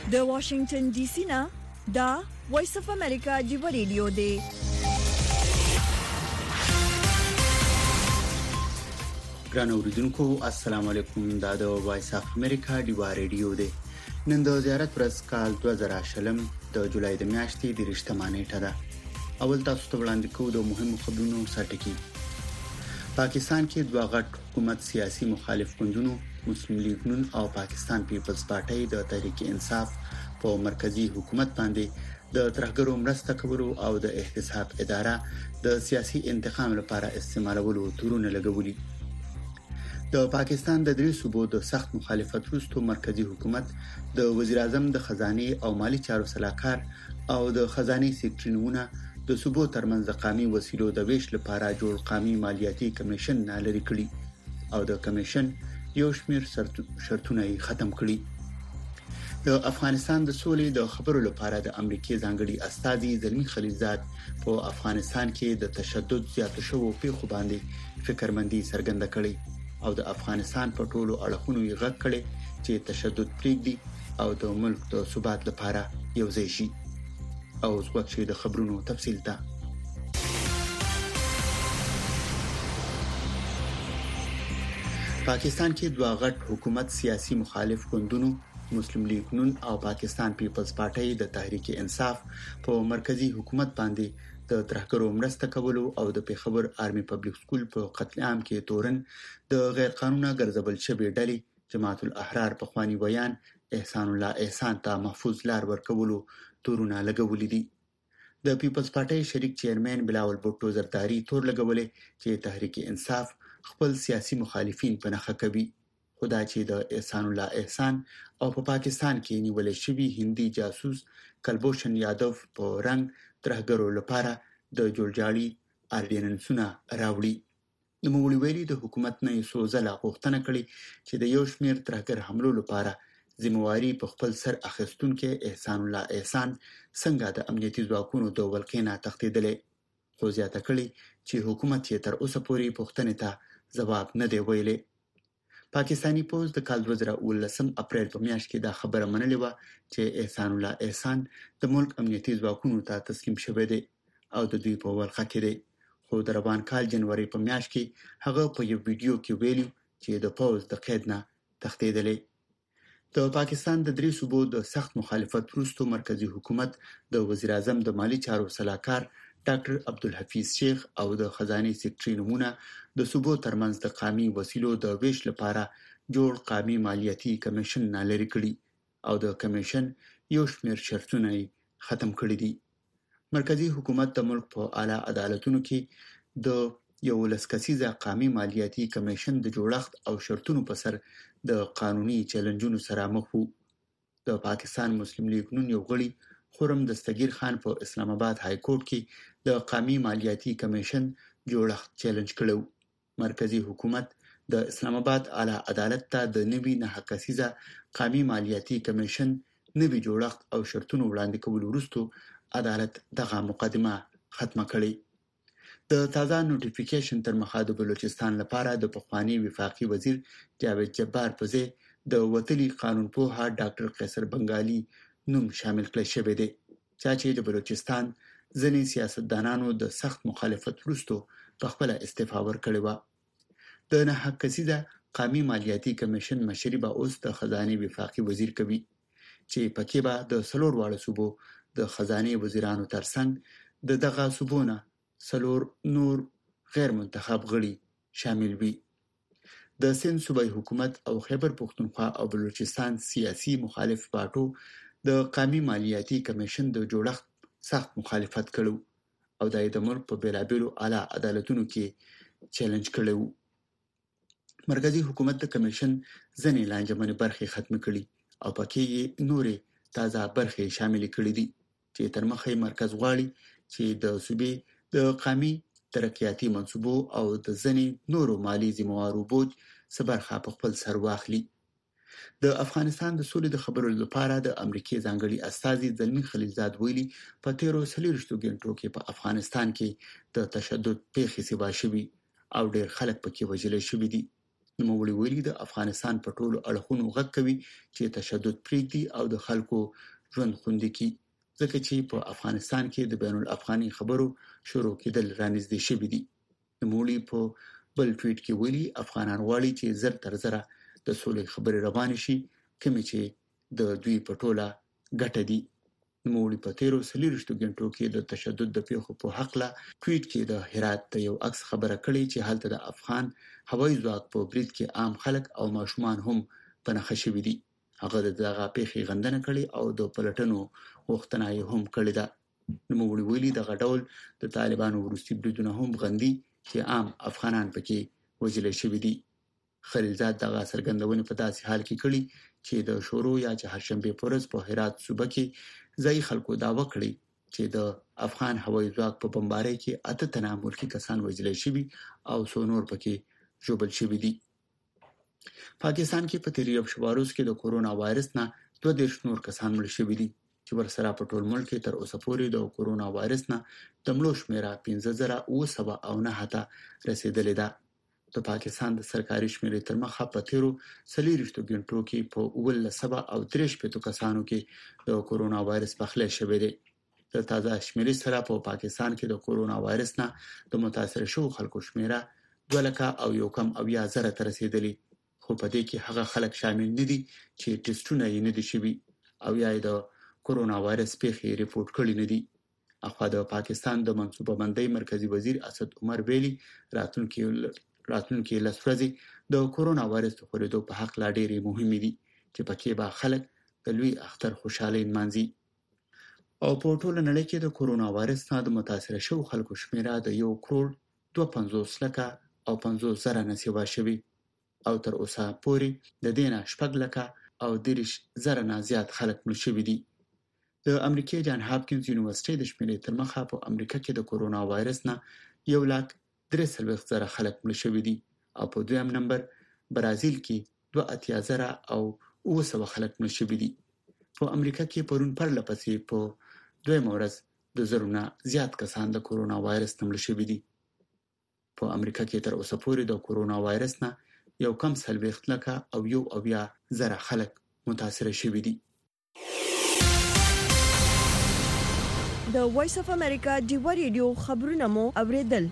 د واشنگټن ډي سي نه دا وایس اف امریکا دی ریډیو دی. ګران اوریدونکو السلام علیکم. دا د وایس اف امریکا دی ریډیو دی. نن د زیارت ورځ کال 2020 د جولای د میاشتې د 28 نیټه ده. اول تاسو ته وړاندې کوو د مهمو خبرونو سرټکی. پاکستان کې دوه غټ حکومت سیاسي مخالف ګوندونو مسلم لیگ نون او پاکستان پیپلز پارټي د تحریک انصاف په مرکزی حکومت باندې د ترهګرو مرسته کولو او د احتساب اداره د سیاسي انتقام لپاره استعمالولو تورونه لګولي. د پاکستان د درې صوبو د سخت مخالفت وروسته مرکزی حکومت د وزیر اعظم د خزانه او مالی چارو سلاکار او د خزانه سکرټرینونه د صوبو ترمنځ د قومي وسیلو د ویش لپاره جوړ قومي مالیاتي کمیشن نه لري کړی او د کمیشن یو شمېر شرطونه ختم کړي. د افغانستان د سولې د خبرو لپاره د امریکای ځانګړي استازي زلمی خلیلزاد په افغانستان کې د تشدد زیاتو شوو پیښو باندې فکرمندي څرګنده کړې او د افغانستان په ټولو اړخونو یې غږ کړي چې تشدد پریږدي او د ملک د ثبات لپاره یو ځای شي. او زغوک شي د خبرونو تفصیل ته. پاکستان کې دوه غټ حکومت سیاسي مخالف ګوندونو مسلم لیگ نون او پاکستان پیپلز پارټي د تحریک انصاف په مرکزی حکومت باندې د ترهګرو مرسته کولو او د پیښور آرمي پبلک سکول په قتل عام کې تورن د غیر قانوني ګرځبل شوی ډلې جماعت الاحرار په خواني بیان احسان الله احسان ته محفوظ لار ورکولو تورونه لګولې دي. د پیپلز پارټي شریک چیرمن بلاول بوټو زرداری تور لګولې چې تحریک انصاف خپل سیاسي مخالفین په نخښه کوي. خدا چې د احسان الله احسان او په پاکستان کې نیول شوی هندي جاسوس کلبوشن یادو په رنګ ترهګرو لپاره د جوړجاړي اردیننسونه راوړي. د مولوی ویلي د حکومت نه یې سوزله غوښتنه کړې چې د یو شمېر ترهګر حملو لپاره ذمہواری په خپل سر اخیستونکو احسان الله احسان څنګه د امنیتي ځواکونو د ولکېنا تختیدلې، خو زیاته کړي چې حکومت یې تر اوسه پورې پوښتنې ته ځواب نه دی ویلي. پاکستانی پوز د کال 2019 اپریل په میاشت کې دا خبره منلې و چې احسان الله احسان د ملک امنیتي ځواکونو ته تسلیم شوی دی او د دوی په ولخه کې دی. خو د روان کال جنوري په میاشت کې هغه په یو ویډیو کې ویلي چې د پوز د قید نه تښتیدلی. د پاکستان د درې صوبو د سخت مخالفت وروسته مرکزی حکومت د وزیر اعظم د مالی چارو سلاکار ډاکټر عبدالحفیظ شیخ او د خزانه سکرټري نمونه د صوبو ترمنځ د قومي وسیلو د ویش لپاره جوړ قومي مالیاتي کمیشن نه لري کړی او د کمیشن یو شمېر شرطونه ختم کړي دي. مرکزی حکومت د ملک په اعلی عدالتونو کې د یو لسکسیزه قومي مالیاتي کمیشن د جوړښت او شرطونو په سر د قانوني چیلنجونو سره مخ وو. د پاکستان مسلم لیگ نون یو غړي خرم دستگیر خان په اسلام آباد های کورټ کې د قومي مالیاتي کمیشن جوړښت چیلنج کړو. مرکزی حکومت د اسلام آباد اعلی عدالت ته د نوي نه کسیزه قومي مالیاتي کمیشن نوي جوړښت او شرطونو وړاندې کول وروسته عدالت دغه مقدمه ختمه کړې. د تازه نوټیفیکیشن تر مخه د بلوچستان لپاره د پخوانی وفاقي وزیر جاوید جبار په ځای د وتلي قانونپوه ډاکټر قیصر بنگالي نوم شامل کړی شوی دی چې د بلوچستان ځینې سیاستدانانو د سخت مخالفت وروسته په خپل استعفا ورکړې و. د نه کسیزه قومي مالیاتي کمیشن مشري به اوس د خزانه وفاقي وزیر کوي چې پکې به د سلور واړو صوبو د خزانه وزیرانو ترڅنګ دغه صوبونه سلور نور غیر منتخب غړي شامل وي. د سند صوبایي حکومت او خیبر پختونخوا او بلوچستان سیاسي مخالف پارټو د قومي مالیاتي کمیشن د جوړښت سخت مخالفت کړو او د ملک په بیلابیلو اعلی عدالتونو کې چیلنج کړو. مرکزی حکومت د کمیشن ځینې لانجمنې برخې ختم کړي او پکې یې نورې تازه برخې شامل کړي دي چې تر مخه مرکز غواړي چې د صوبې د قومي ترقیاتي منصوبو او د ځینې نورو مالی ذمہوارو بوج سبرخه په خپل سر واخلي. د افغانستان د سولې د خبرو لپاره د امریکای ځانګړي استازي زلمی خلیلزاد ویلي په 13 غنټو کې په افغانستان کې د تشدد پیښې سبا شوي او ډېر خلک پکې وژل شوي دي. نوموړي ویلي د افغانستان په ټولو اړخونو غږ کوي چې تشدد پرېږدي او د خلکو ژوند خوندي کړي، ځکه چې په افغانستان کې د بین الافغاني خبرو شروع کېدل رانږدې شوي دي. نوموړي په بل ټویټ کې ویلي افغانان غواړي چې زر تر زره د سولې خبرې روانې شي، کومې چې د دوی په ټوله ګټه دي. نوموړي په تیرو 24 غنټو کې د تشدد د پیښو په حق له ټویټ کې د هرات د یو عکس خبره کړې چې هلته د افغان هوایي ځواک په برید کې عام خلک او ماشومان هم په نښه شوي دي. هغه دغه پیښې غندنه کړې او د پلټنو غوښتنه یې هم کړې ده. نوموړي ویلي دغه ډول د طالبانو وروستي بریدونه هم غندي چې عام افغانان پکې وژل شوي دي. خلیلزاد دغه څرګندونې په داسې حال کې کړي چې د شورو یا چهارشنبه په ورځ په هرات صوبه کې ځایي خلکو دعوه کړې چې د افغان هوایي ځواک په بمبارۍ کې 8 تنه ملکي کسان وژل شوي او څو نور پکې ژوبل شوي دي. پاکستان کې په تیر یو شوارز کې د کورونا وایرس نه 22 نور کسان مړ شوي دي چې ورسره په ټول ملک کې تر اوسه پورې د کورونا وایرس نه د مړو شمیره 15909 ته رسیدلې ده. د پاکستان د سرکاري شمیرې تر مخه په تیرو 24 غنټو کې په 1973 کسانو کې د کورونا وایرس پخلی شوی دی. د تازه شمیرې سره په پاکستان کې د کورونا وایرس نه د متاثر شوو خلکو شمیره 2,000,000 ته رسیدلې، خو په دې کې هغه خلک شامل نه دي چې ټیسټونه یې نه دي شوي او یا د کورونا وایرس پیښې ریپورت کړي نه دي. اخوا د پاکستان د منصوبه بندۍ مرکزی وزیر اسد عمر ویلي راتلونکي لس ورځې د کورونا وایرس د خورېدو په حق لا ډېرې مهمې دي چې پکې به خلک د لوی اختر خوشحالۍ نمانځي. او په ټوله نړۍ کې د کورونا وایرس نه د متاثر شوو خلکو شمیره د 1,52,50,000 نه سیوا شوي او تر اوسه پورې د دې نه 6,30,000 نه زیات خلک مړ شوي دي. د امریکای جان هاپکینز یونیورسيټي د شمیرې تر مخه په امریکا کې د کورونا وایرس نه 1,43,000 خلک مړ شوي دي او په دویم نمبر برازیل کې 82,000 او 900 خلک مړ شوي دي. په امریکا کې پرون پرله پسې په دویم ورځ د زرونه زیات کسان د کورونا وایرس مړ شوي دي. په امریکا کې تر اوسه پورې د کورونا وایرس نه 1,40,000 خلک متاثر شوي دي. د وایس اف امریکا ډیو ریډیو خبرونه مو اوریدل.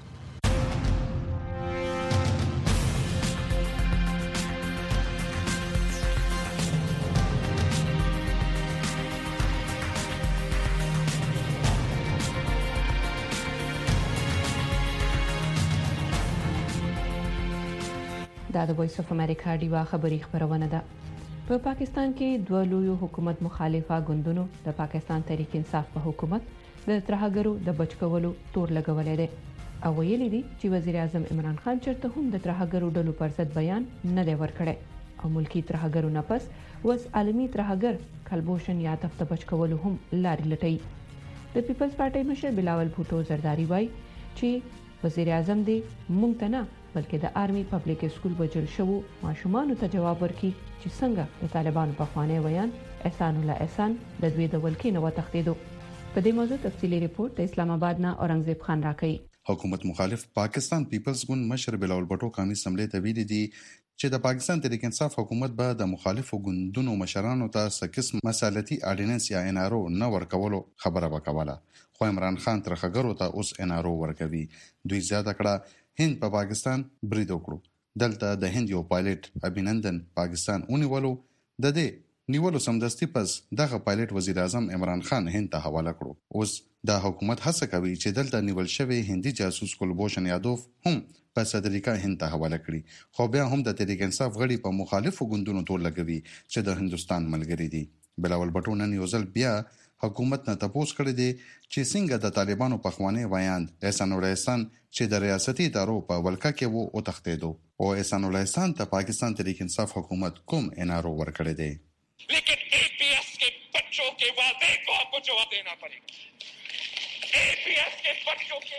دا د وایس اف امریکا ډیوا خبری خبرونه ده. په پاکستان کې دوه لوی حکومت مخالفه ګوندونو د پاکستان تحریک انصاف په حکومت د ترهګرو د بچکولو تور لګولې ده او ویلي دي چې وزیر اعظم عمران خان چرته هم د ترهګرو ډلو پر ضد بیان نه دی ورکړی او ملکی ترهګرو نه پس وس عالمي ترهګر کلبوشن یا تفته بچکولو هم لاري لټي. د پیپلز پارټي مشر بلاول بھوټو زرداری وایي چې وزیر اعظم دې مونږ ته نه بلکې د آرمي پبلک سکول وجل شو ماشومان ته جواب ورکړي چې څنګه د طالبانو په خوانه ویان احسان الله احسان د دوی د ولکې نو تخدیدو. په دې موضوع تفصیلی ریپورت د اسلام آباد نه اورنګزیب خان راکړي. حکومت مخالف پاکستان پیپلز ګوند مشر بلاول بھټو قومي اسمبلی ته ویلي دي چې د پاکستان تحریک انصاف حکومت به د مخالفو ګوندونو مشرانو ته سکس مسالتي اډیننس یا انارو نه ورکولو خبره وکوله، خو عمران خان ترخګرو ته اوس انارو ورکوي. دوی زیاته کړه هند په پاکستان برید وکړو، دلته د هند یو پایلټ ابینندن پاکستان ونیولو، د دې نیولو سمدستي پس دغه پایلټ وزیر اعظم عمران خان هند ته حواله کړو. اوس دا حکومت هڅه کوي چې دلته نیول شوی هندي جاسوس کلبوشن یادوف هم په صدریکا هند ته حواله کړي، خو بیا هم د تحریک انصاف غړي په مخالفو ګوندونو تور لګوي چې د هندستان ملګری دي. بلاول بھټو نن یو ځل بیا حکومت نه تپوس کړی دی چې څنګه د طالبانو په خوانه وایاند احسان الله احسان چې د ریاستي ادارو په ولکه کې وو او تختیدو او احسان الله احسان ته پاکستان تحریک انصاف حکومت کوم انارو ورکړی دی. لیکن APS के बच्चों के वादे को आपको जवाब देना पड़ेगा. APS के बच्चों के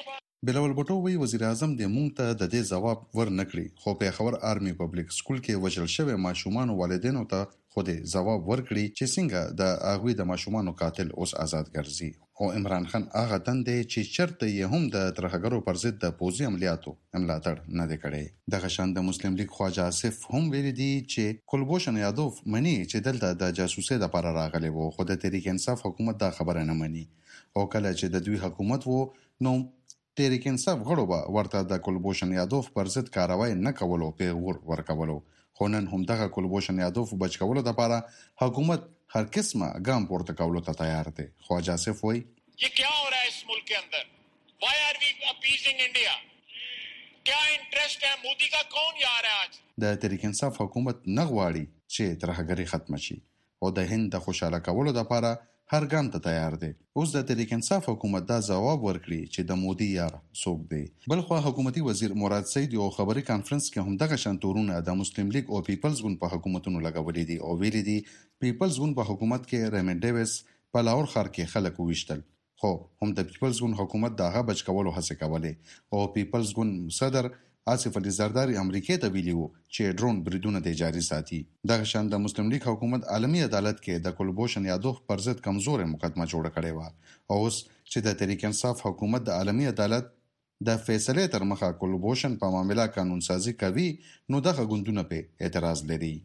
بلاول بوټو وی وزیر اعظم د مونږ ته د دې جواب ورنکړي خو په خبر آرمي پبلک سکول کې وژل شوی ماشومان والدینو ته خو د جواب ورکړي چې څنګه د اغوی د ماشومان قاتل اوس آزاد ګرځي او عمران خان هغه تندې چې چرته یې هم د ترهګرو پر ضد د پوځي عملیاتو ملاتړ نه دی کړی. دغه شان د مسلم لیگ خواجه آصف هم ویلي دي چې کلبوشن یادوف مني چې دلته د جاسوسۍ لپاره راغلی وو خو د تحریک انصاف حکومت دا خبره نه مني او کله چې د دوی حکومت وو نو تحریک انصاف غړو به ورته د کلبوشن یادوف پر ضد کاروای نه کولو پیغور ورکولو خو نن هم دغه کلبوشن یادوف بچ کولو لپاره حکومت هر قسمه ګام پورته کولو ته تیار دی. خواجه آصف وایي ये क्या हो रहा है इस मुल्क के अंदर? Why are we appeasing India? क्या इंटरेस्ट है मोदी का? कौन यार है आज? د تحریک انصاف حکومت نه غواړي چې ترهګري ختم شي او د هند د خوشاله کولو لپاره هر ګام ته تیار دی. اوس د تحریک انصاف حکومت دا جواب ورکړي چې د مودي یار څوک دی. بلخو حکومتي وزیر مراد سید یو خبري کانفرنس کې هم دغه شان تورونه د مسلم لیگ او پیپلز ګوند په حکومتونو لګولې دي او ویلي دي پیپلز ګوند په حکومت کې ریمن ډیویس په لاهور ښار کې خلک وویشتل خو هم د پیپلز ګوند حکومت دغه بچ کولو هڅه کولې او پیپلز ګوند صدر آصف علي زرداری امریکای ته ویلي وو چې ډرون بریدونه د جاري ساتي. دغه شان د مسلم لیگ حکومت عالمي عدالت کې د کلبوشن یادوف پر ضد کمزورې مقدمه جوړه کړې و او اوس چې د تحریک انصاف حکومت د عالمي عدالت د فیصلې تر مخه کلبوشن په معاملې قانون سازي کوي نو دغه ګوندونه په اعتراض لري.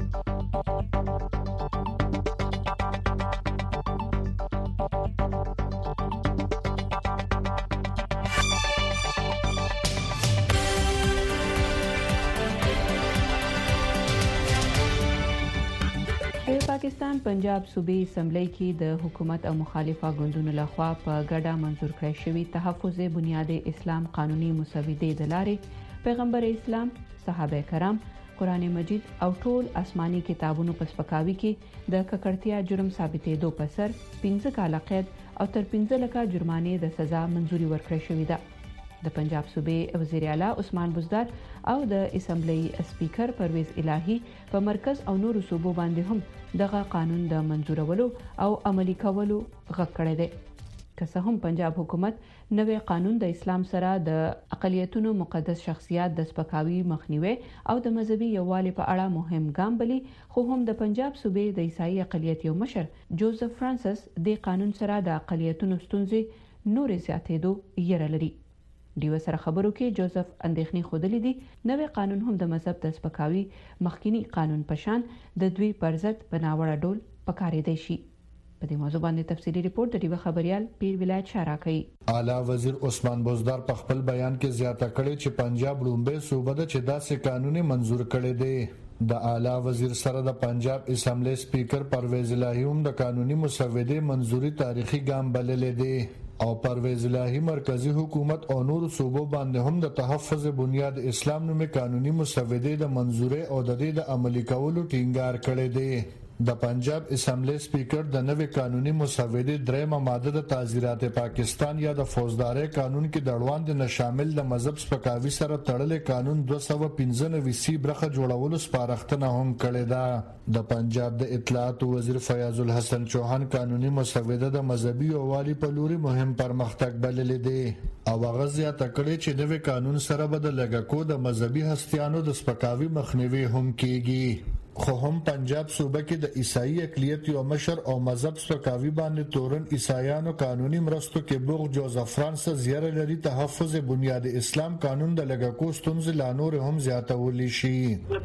پاکستان پنجاب صوبې اسمبلی کې د حکومت او مخالفه ګوندونو لخوا په ګډه منزور کړی شوی تحفظ بنیاد اسلام قانوني مسودې د لارې پیغمبر اسلام، صحابه کرام، قران مجید او ټول آسماني کتابونو په سپکاوي کې د ککړتیا جرم ثابتېدو په سر 15 کاله قید او تر 15 لکه جرمانې د سزا منزوري ورکړې شوې ده. د پنجاب صوبې وزیر اعلی عثمان بزدار او د اسمبلی سپیکر پرویز الهی په مرکز او نورو صوبو باندې هم دغه قانون د منزورولو او عملی کولو غږ کړی دی. که څه هم پنجاب حکومت نوې قانون د اسلام سره د اقلیتونو مقدس شخصیت د سپکاوي مخنیوي او د مذهبي یووالي په اړه مهم ګام بلی خو هم د پنجاب صوبې د عیسائی اقلیت یو مشر جوزف فرانسس د قانون سره د اقلیتونو ستونزې نورې زیاتېدو یره لري. دیو سره خبرو کې جوزف اندېښنې خوده دي نوې قانون هم د مذهب د سپکاوي مخکینی قانون پشان د دوی پرځت بناوړه ډول پکارېدای شي. په دې موضوع باندې تفصیلی ریپورت د دیو خبريال پیر ولایت شارا کوي. اعلی وزیر عثمان بزدار په خپل بیان کې زیاته کړې چې پنجاب لومبه صوبه ده چې داسې قانون منزور کړي دي. د اعلی وزیر سره د پنجاب اسمبلی سپیکر پرویز الهی هم د قانوني مسودې منزوري تاریخي ګام بللې دي او پرویز الهی مرکزی حکومت او نور صوبو باندې هم د تحفظ بنیاد اسلام نومې قانوني مسودې د منزوري او د دې د عملي کولو ټینګار کړی دی. د پنجاب اسمبلی سپیکر د نوې قانوني مسودې درېمه ماده د تعزیرات پاکستان یا د فوجداري قانون کې د اړوند نه شامل د مذهب سپکاوي سره تړلې قانون 295 برخه جوړولو سپارښتنه هم کړې ده. د پنجاب د اطلاعات وزیر فیاض الحسن چوهان قانوني مسوده د مذهبي یووالي په لوري مهم پرمختګ بللی دی او هغه زیاته کړې چې نوې قانون سره به د لګکو د مذهبي هستیانو د سپکاوي مخنیوي هم کیږي. خو هم پنجاب صوبه کې د عیسائی اقلیت یو مشر او مذهب سپکاوي باندې تورن عیسایانو قانوني مرستو کې بوغ جوزف فرانسس زیاره لري تحفظ بنیاد اسلام قانون د لګکو ستونزې لا نور هم زیاتولی شي.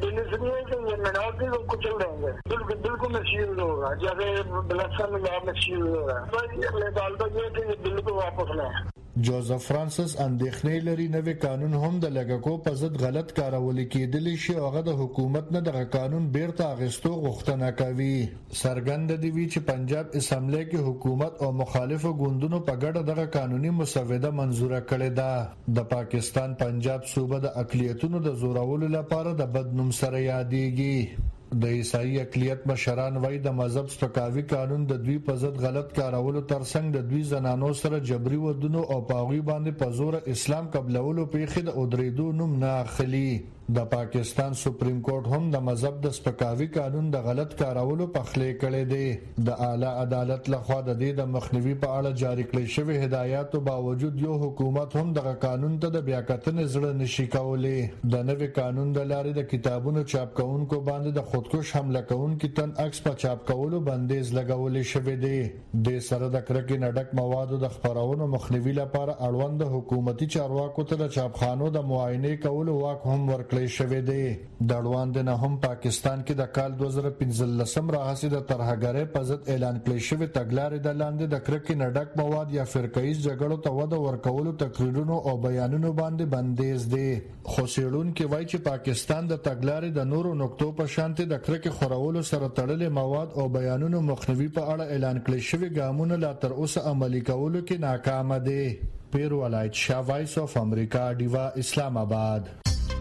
बिल्कुल मशहूर होगा जैसे बलसन में मशहूर होगा बिल्कुल वापस लाए. جوزف فرانسس اندېښنې لري نوې قانون هم د لګکو په ضد غلط کارول کېدلی شي او هغه د حکومت نه دغه قانون بیرته اخیستو غوښتنه کوي. څرګند دی چې پنجاب اسمبلی کې حکومت او مخالفو ګوندونو په ګډه دغه قانوني مسوده منزوره کړې ده. د پاکستان پنجاب صوبه د اقلیتونو د زورولو لپاره د بدنوم سره یادېږي. د عیسائی اقلیت مشران وایي د مذهب سپکاوي قانون د دوی په ضد غلط کارولو ترڅنګ د دوی زنانو سره جبري ودونو او په هغوی باندې په زور اسلام قبلولو پیښې د اودریدو نوم نه اخلي. د پاکستان سپریم کورټ هم د مذهب د سپکاوي قانون د غلط کارولو په خلې کړي دي. د اعلی عدالت لخوا د دې د مخنیوي په اړه جاری کړل شوی هدایاتو باوجود یو حکومت هم د قانون ته د بیاکتنې زړه نشي کولای. د نوې قانون د لارې د کتابونو چاپ کوونکو باندې د خودکش حمله کوونکو تن عکس په چاپ کولو بندیز لګولې شوی دی. د سره د کرکې نډک موادو د خبرونو مخنیوي لپاره اړوند حکومتي چارواکو ته د چاپخانو د معاینه کولو واک هم ورکړل شوی دی. د اړوند نه هم پاکستان کې د کال 2015 راهسي د ترهګرۍ په ضد اعلان کړی شوی تګلارې د لاندې د کرکې نډک مواد یا فرقه‌ایز جګړو ته وده ورکولو تقریرونو او بیانونو باندې بندیز دی. خو څېړونکي وایي چې پاکستان د تګلارې د نورو نقطو په شانتي د کرکې خورولو سره تړلې مواد او بیانونو مخنیوي په اړه اعلان کړی شوی ګامونه لا تر اوسه عملي کولو کې ناکام دي. پیر ولایت شاه وایس اف امریکا دیوا اسلام آباد.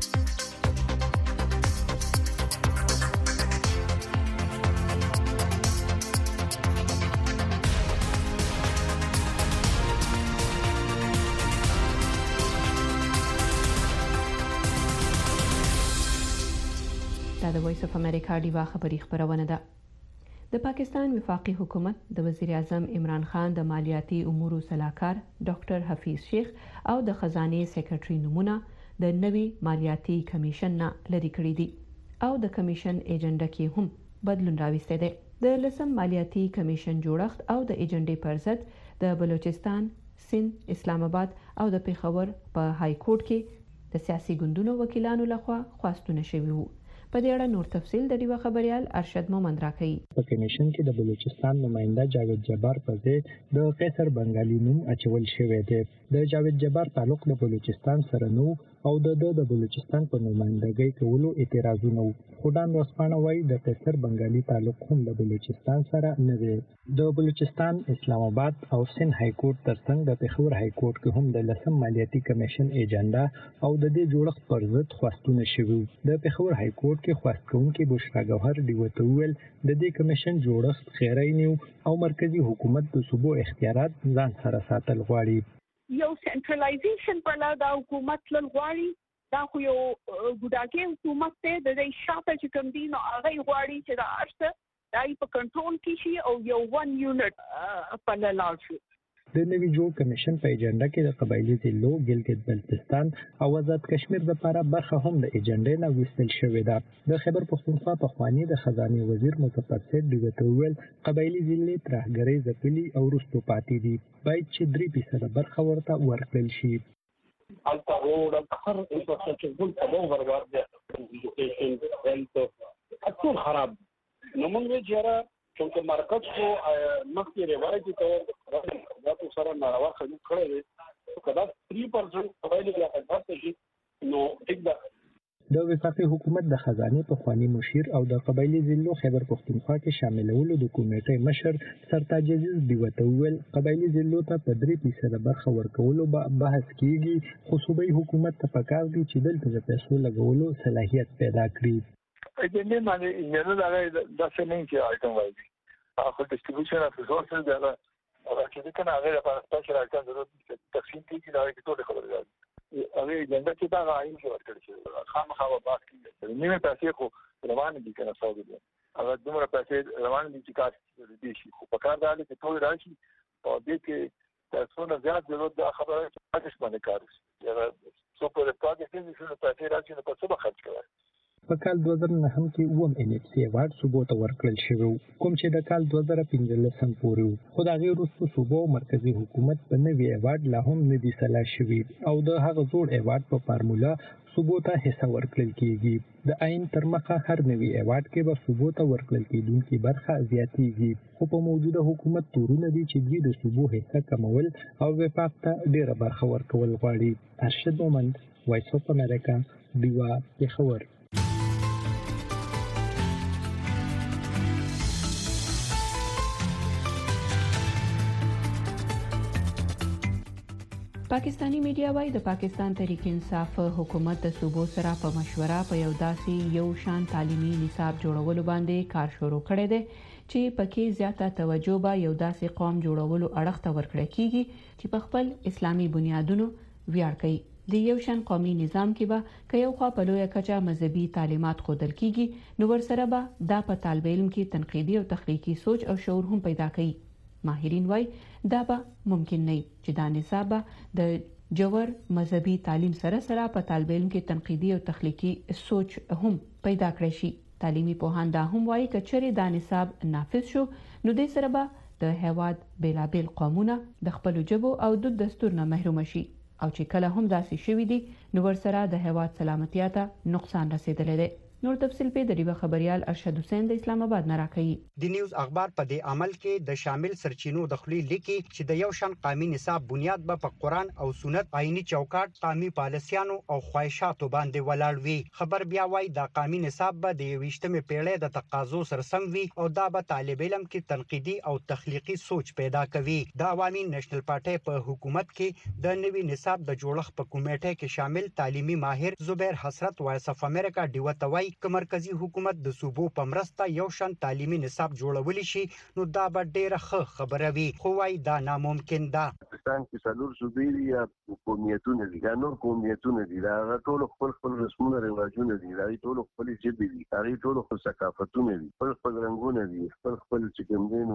د وایس اف امریکا دیوا خبری خبرونه ده. د پاکستان وفاقي حکومت د وزیر اعظم عمران خان د مالیاتي امور صلاحکار ډاکټر حفیظ شیخ او د خزانه سیکریټري نمونه د نوي مالیاتي کمیشن نه لري کړی دي او د کمیشن ایجنډا کې هم بدلون راوستي دي. د لسم مالیاتي کمیشن جوړښت او د ایجنډې پر ضد د بلوچستان، سند، اسلام آباد او د پیښور په های کورټ کې د سیاسي ګوندونو وکیلانو لخوا خواستونه شوي وو. په دې اړه نور تفصیل د دیوا خبريال ارشد مومند راکړي. په کمیشن کې د بلوچستان نماینده جاوید جبار پر ځای د قیصر بنگالي نوم اچول شوی دی. د جاوید جبار تعلق د بلوچستان سره نو او د بلوچستان په نمائندګۍ کولو اعتراضونه وو. خو ډان ورسپانه وایي د قیصر بنگالي تعلق هم د بلوچستان سره نه دی. د بلوچستان، اسلام آباد او سند های کورټ ترڅنګ د پیښور های کورټ کې هم د لسم مالیاتي کمیشن ایجنډا او د دې جوړښت پر ضد خواستونه شوي. د پیښور های کورټ کې خواست کوونکي بشرا ګوهر دیوته ویل د دې کمیشن جوړښت خیرای نیو او مرکزی حکومت د صوبو اختیارات ځان سره ساتل غواړي. یو سنټرالایزیشن په لار د حکومت لغواړي دا خو یو ګډاګي حکومت ته د دې شاته چې کوم دي نو هغه غواړي چې دا ارسه دای په کنټرول کې شي او یو ون یونټ په لار شي. د نوي جوړ کمیشن په ایجنډا کې د قبایلی ضلعو ګلګت بلتستان او آزاد کشمیر لپاره برخه هم د ایجنډا نه وستل شوې ده. د خیبر پښتونخوا په خوانی د خزانه وزیر مظفر سید دیوته ویل قبایلی ضلع ترهګرۍ ځپلي او رستو پاتې دي. باید چې 3% برخه ورته ورکړل شي. التغور الخر انفراستراکچر ټول په برابر دي. ایجوکیشن هیلث ټول خراب. نو موږ چې چونکه مرکز کو مخکې روایتي تور دا تو سره ناروا خلک کړی دی کدا 3% قبایلی یا خدمت شي نو ټیک ده. د وفاقي حکومت د خزانه په خوانی مشیر او د قبایلی ضلعو خیبر پښتونخوا کې شاملولو د کمیټې مشر سرتاج عزیز دیوته ویل قبایلی ضلعو ته په 3% برخه ورکولو بحث کیږي. خو صوبایي حکومت ته پکار دي چې دلته د پیسو لګولو صلاحیت پیدا کړي. اجنډا باندې نه دا د څنګه کې آیټم وایي خو ډیسټریبیوشن اف ریسورسز دا چې کنه هغه لپاره سپیشل آیټم ضرورت تقسیم کیږي دا کې ټول خبره ده. هغه اجنډا چې دا غواړي چې ورکړي شي خامخا بحث کیږي. نیمه پیسې خو روان دي کنه څو دي هغه دومره پیسې روان دي چې کار دي شي خو په کار دی چې ټول راشي او دې کې تاسو نه زیات ضرورت دا خبره چې پاتې باندې کار شي یا څو په پاتې کې چې پیسې راشي نو په څه خرج کوي. په کال 2009 کې ووم ان اف سی ایوارډ صوبو ته ورکړل شوی کوم چې د کال 2015 پورې وو. خو دا غیر وروسته صوبو مرکزی حکومت په نوی ایوارډ لا هم نه دي سلا شوی او د هغه جوړ ایوارډ په فارمولا صوبو ته حصہ ورکړل کیږي. د عین تر مخه هر نوی ایوارډ کې به صوبو ته ورکړل کیدونکي برخه زیاتیږي. خو په موجوده حکومت تورونه دي چې دوی د صوبو حصہ کمول او وفاق ته ډیره برخه ورکول غواړي. ارشد مومند، وایس اف امریکا، دیوا پیښور. پاکستانی میډیا وايي د پاکستان تحریک انصاف حکومت د صوبو سره په مشوره په یو داسې یو شان تعلیمي نصاب جوړولو باندې کار شروع کړی دی چې پکې زیاته توجه به یو داسې قوم جوړولو اړخ ته ورکړی کیږي چې په خپل اسلامي بنیادونو ویاړ کوي. د یو شان قومي نظام کې به که یو خوا په لویه کچه مذهبي تعلیمات ښودل کیږي نو ورسره به دا په طالب علم کې تنقیدي او تخلیقي سوچ او شعور هم پیدا کوي. ماهرین وایي دا به ممکن نه چې دا نصاب د جوړ مذهبي تعلیم سره سره په طالب علم کې تنقیدي او تخلیقي سوچ هم پیدا کړی شي. تعلیمي پوهان دا هم وایي چې چېرې دا نصاب نافذ شو نو د سره به د هیواد بیلابیل قومونه د خپل ژبو او د دستور نه محروم شي او چې کله هم داسې شوي دي نو ورسره د هیواد سلامتیا ته نقصان رسیدلی دی. نور تفصیل په دریوه خبريال ارشد حسین د اسلام آباد نه راکړي. د نیوز اخبار په دې عمل کې د شامل سرچینو د خلی لیکي چې د یو شان قومي نصاب بنیاد به په قران او سنت آئینی چوکاټ قومي پالیسیانو او خواهشاتو باندې ولاړ وي. خبر بیا وايي د قومي نصاب به د 20مې پیړۍ د تقاضو سره سم وي او دا به طالب علم کې تنقیدي او تخلیقي سوچ پیدا کوي. د عوامي نېشنل پارټي په حکومت کې د نوي نصاب د جوړښت په کمیټه کې شامل تعلیمي ماهر زبیر حسرت وایس اف امریکا دیوتوي که مرکزی حکومت د صوبو په مرسته یو شان تعلیمي نصاب جوړول شي نو دا به ډیره ښه خبره وي خو وايي دا ناممکن ده. پاکستان کې څلور صوبې یا قومیتونه دي یا نور قومیتونه دي دا ټول خپل رسمونه رواجونه دي دا ټول خپل ژبې دي دا ټول خپل ثقافتونه دي خپل رنګونه دي خپل چکمدینو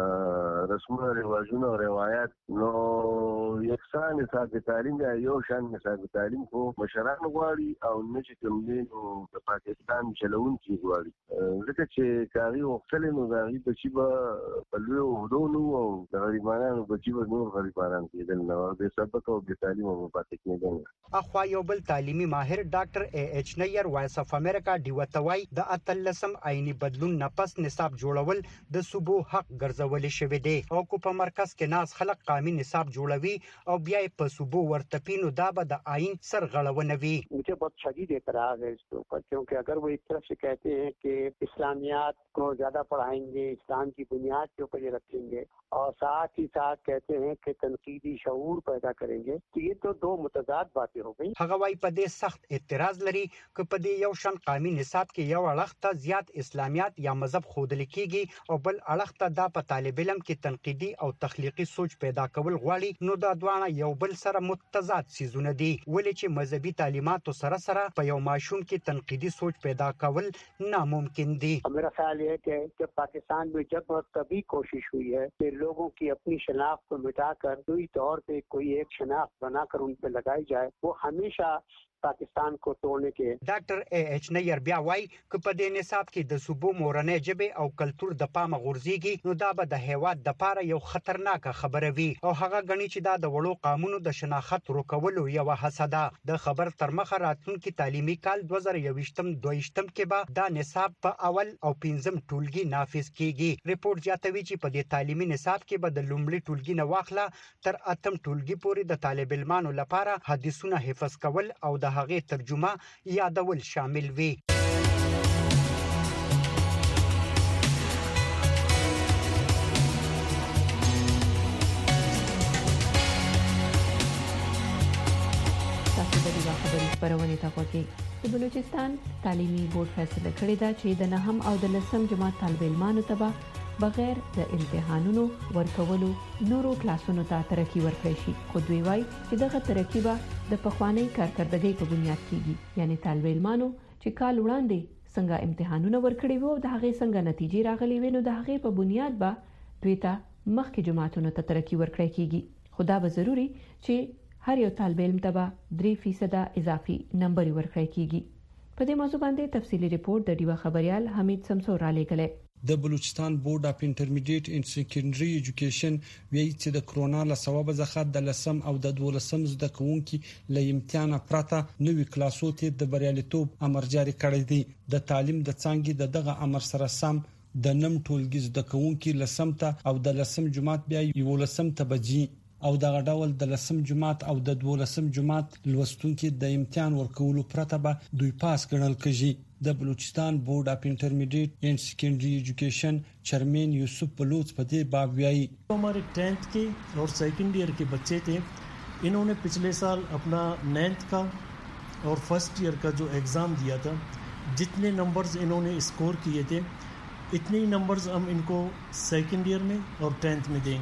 رسمونه رواجونه او روایت نو یکسان نصاب تعلیم یو شان نصاب تعلیم خو مشران غواړي او نه چکمدینو د پاکستان چلون کی غواړي ځکه چې کاری وختل نو دا غي په چې به په لوی ودونو او د غریبانو په چې به نور غریبانان کېدل نو د سبق او د تعلیم او پاتې کېدل. اخوا یو بل تعلیمي ماهر ډاکټر اے ایچ نیر وایس اف امریکا دیوتوي د اتلسم آئینی بدلون نه پس نصاب جوړول د صوبو حق ګرځول شوی دی او کو په مرکز کې ناس خلک قومي نصاب جوړوي او بیا په صوبو ورتپینو دا به د آئین سرغړونه وي. مجھے بہت شدید اعتراض ہے اس کے اوپر کیونکہ اگر وہ ایک طرف سے کہتے ہیں کہ اسلامیات کو زیادہ پڑھائیں گے اسلام کی بنیاد کے اوپر یہ رکھیں گے اور ساتھ ہی ساتھ کہتے ہیں کہ تنقیدی شعور پیدا کریں گے تو یہ تو دو متضاد باتیں ہو گئی. هغه وايي په دې سخت اعتراض لري چې په دې یو شان قومي نصاب کې یو اړخ ته زیات اسلامیات یا مذهب خودل کیږي او بل اړخ ته دا په طالب علم کې تنقیدي او تخلیقي سوچ پیدا کول غواړي نو دا دوانه یو بل سره متضاد سيزونه دي ولې چې مذهبي تعلیمات سره سره په یو ماشوم کې تنقیدي سوچ پیدا کول ناممکن دي. میرا خیال ہے کہ جب پاکستان میں جب اور کبھی کوشش ہوئی ہے کہ لوگوں کی اپنی شناخت کو مٹا کر دوئی طور پہ کوئی ایک شناخت بنا کر ان پہ لگائی جائے وہ ہمیشہ پاکستان کو توڑنے کے. ډاکټر اے ایچ نیر بیا وايي چې په دې نصاب کې د صوبو مورنۍ ژبې او کلچر د پامه غورځيږي نو دا به د هیواد د پاره یو خطرناک خبره وي او هغه غني چې دا د وړو قانونو د شناخت روکولو یو حسده د خبر تر مخه راتلونکي تعلیمي کال 2022 کې به دا نصاب په اول او پنځم ټولګي نافذ کیږي. ریپورت جاتوي چې په دې تعلیمي نصاب کې به د لومړي ټولګي نه واخله تر اتم ټولګي پورې د طالب علمانو لپاره حدیثونه حفظ کول او د هغه ترجمه یادول شامل وي. خبرونه تاسو کې د بلوچستان تعلیمي بورډ فیصله کړې ده چې د نهم او د لسم جماعت طالب علمانو ته بغیر د امتحانونو ورکولو نورو کلاسونو ته ترقی ورکړي شي خو دوی وايي چې دغه ترقی به د پخوانی کارکردګۍ په بنیاد کیږي یعنی طالب علمانو چې کال وړاندې څنګه امتحانونه ورکړي وو د هغه څنګه نتیجې راغلي وي نو د هغه په بنیاد به دوی ته مخکې جماعتونو ته ترقی ورکړي کیږي خو دا به ضروری چې هر یو طالب علم ته 3% اضافي نمبر ورکړي کیږي. په دې موضوع باندې تفصیلی ریپورت د ډیوا خبريال حمید سمسور را لګلې. د بلوچستان بورډ اف انټرمیډیټ اینڈ سیکنډري ایجوکیشن وایي چې د کرونا له سبب څخه د لسم او د 12 زده کوونکو له امتحان پرته نوې کلاسو ته د بریالیتوب امر جاری کړی دی. د تعلیم د څنګه دغه امر سره سم د نم ټولګي زده کوونکو لسم ته او د لسم جماعت بیا یو لسم ته بجې او دغه ډول د لسم جماعت او د 12 جماعت لوستونکو د امتحان ورکولو پرته به دوی پاس ګڼل کېږي. د بلوچستان بورڈ آف انٹرمیڈیٹ اینڈ سیکنڈری ایجوکیشن چیئرمین یوسف بلوچ پتے باب ویائی ہمارے 10th کے اور سیکنڈ ایئر کے بچے تھے انہوں نے پچھلے سال اپنا 9th کا اور فرسٹ ایئر کا جو ایگزام دیا تھا جتنے نمبرز انہوں نے اسکور کیے تھے اتنے ہی نمبرز ہم ان کو سیکنڈ ایئر میں اور 10th میں دیں گے.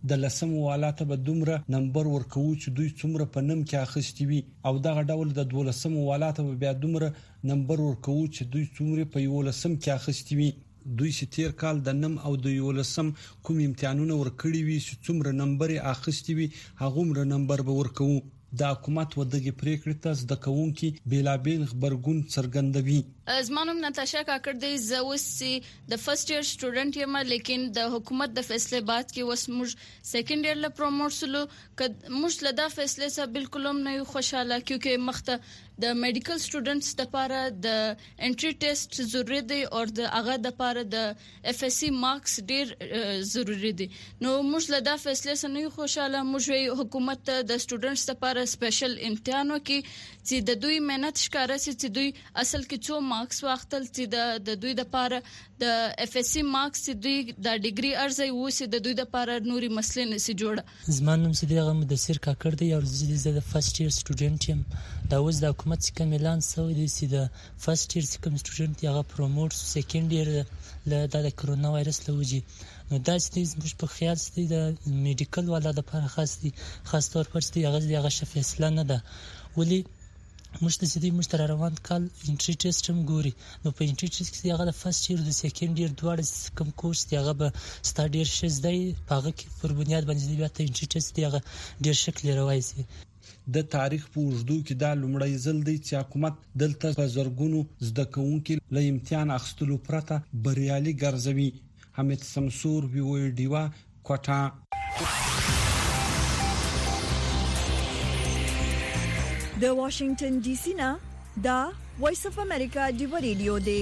د لسم والاته به دومره نمبر ورکوو چې دوی څومره په نم کې اخیستي وي او دغه ډول د 12 والاته به بیا دومره نمبر ورکوو چې دوی څومره په 11 کې اخیستي وي. دوی چې تیر کال د نم او د 11 کوم امتحانونه ورکړي وي چې څومره نمبر اخیستي وي هغه نمبر به ورکوو. د حکومت ودغه پریکړې ته زده کوونکي بیلابیل خبرګون څرګندوي. زمانم ناتاشا کاکړ د زوسي د فرست ایئر سټوډنټ یم لیکن د حکومت د فیصله بعد کې وس موږ سیکنډ ایئر له پروموټ سلو ک موږ لدا فیصله سره بالکل هم نه خوشاله کیونکه مخته د میډیکل سټوډنټس لپاره د انټری ټیسټ ضروري دی او د هغه لپاره د اف اس سی مارکس ډیر ضروری دي. نو موږ لدا فیصله سره نه خوشاله. موږ حکومت د سټوډنټس لپاره سپیشل امتحانو کې چې د دوی مهنت ښکارا چې دوی اصل کې څو مارکس واختل چې د دوی د لپاره د اف اس سی مارکس چې دوی د ډیګري ارزي وسی د دوی د لپاره نوري مسلې نسی جوړه. زمانم سیدغه مدثر کاکړ دی او زه د فرست ایئر سټوډنټ یم. دا اوس د حکومت څخه اعلان شوی دی چې د فرست ایئر څخه سټوډنټ یغه پروموټ سیکنډ ایئر د کرونا وایرس لوجي. نو دا چې موږ په خیال ستې د میډیکل والا د لپاره خاص طور پر ستې هغه فیصله نه ده. ولی موږ د سیدی مشتر روان کال انټری ټیسټ هم ګوري. نو په انټری ټیسټ کې هغه د فرست ایئر د سیکنډ ایئر دواړه کم کورس دی هغه به سټاډیر شز دی هغه کې پر بنیاد باندې بیا ته انټری ټیسټ دی هغه ډیر شکل راوایي. د تاریخ په اوږدو کې دا لومړی ځل دی چې حکومت دلته په زرګونو زده کوونکو له امتحان اخیستلو پرته بریالي ګرځوي. حمید سمسور وی ډیوا کوټا. د واشنگټن ډي سي نه دا وایس اف امریکا ډیو ریډیو دی.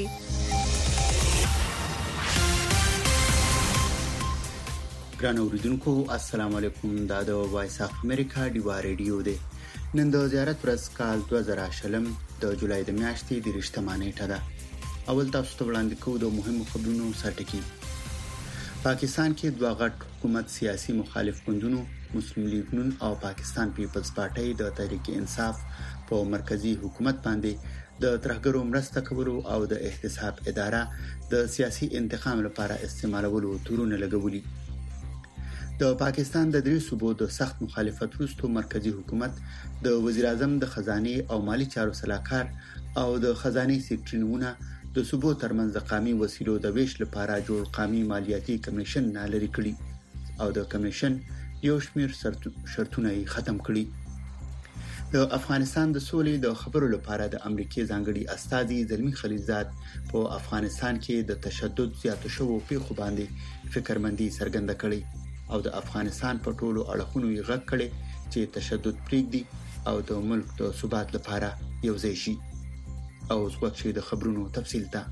ګران اوریدونکو السلام علیکم. دا د وایس اف امریکا ډیو ریډیو دی. نن د زیارت ورځ کال 2020 د جولای د میاشتې د 28 نیټه ده. اول تاسو ته وړاندې کوو د مهمو خبرونو سرټکی. پاکستان کې دوه غټ حکومت سیاسي مخالف ګوندونو مسلم لیگ نون او پاکستان پیپلز پارټي د تحریک انصاف په مرکزی حکومت باندې د ترهګرو مرسته کولو او د احتساب اداره د سیاسي انتقام لپاره استعمالولو تورونه لګولي. د پاکستان د درې صوبو د سخت مخالفت وروسته مرکزی حکومت د وزیر اعظم د خزانه او مالی چارو سلاکار او د خزانه سیکریټرونه د صوبو ترمنځ د قومي وسیلو د ویش لپاره جوړ قومي مالیاتي کمیشن نه لري کړی او د کمیشن یو شمیر شرطونه ختم کړي. د افغانستان د سولې د خبرو لپاره د امریکای ځانګړي استاذي زلمی خلیلزاد په افغانستان کې د تشدد زیاتو شوو پیښو باندې فکرمندي څرګنده کړې او د افغانستان په ټولو اړخونو یې غږ کړي چې تشدد پرېږدي او د ملک د ثبات لپاره یو ځای شي. او وګورئ د خبرونو تفصیل ته.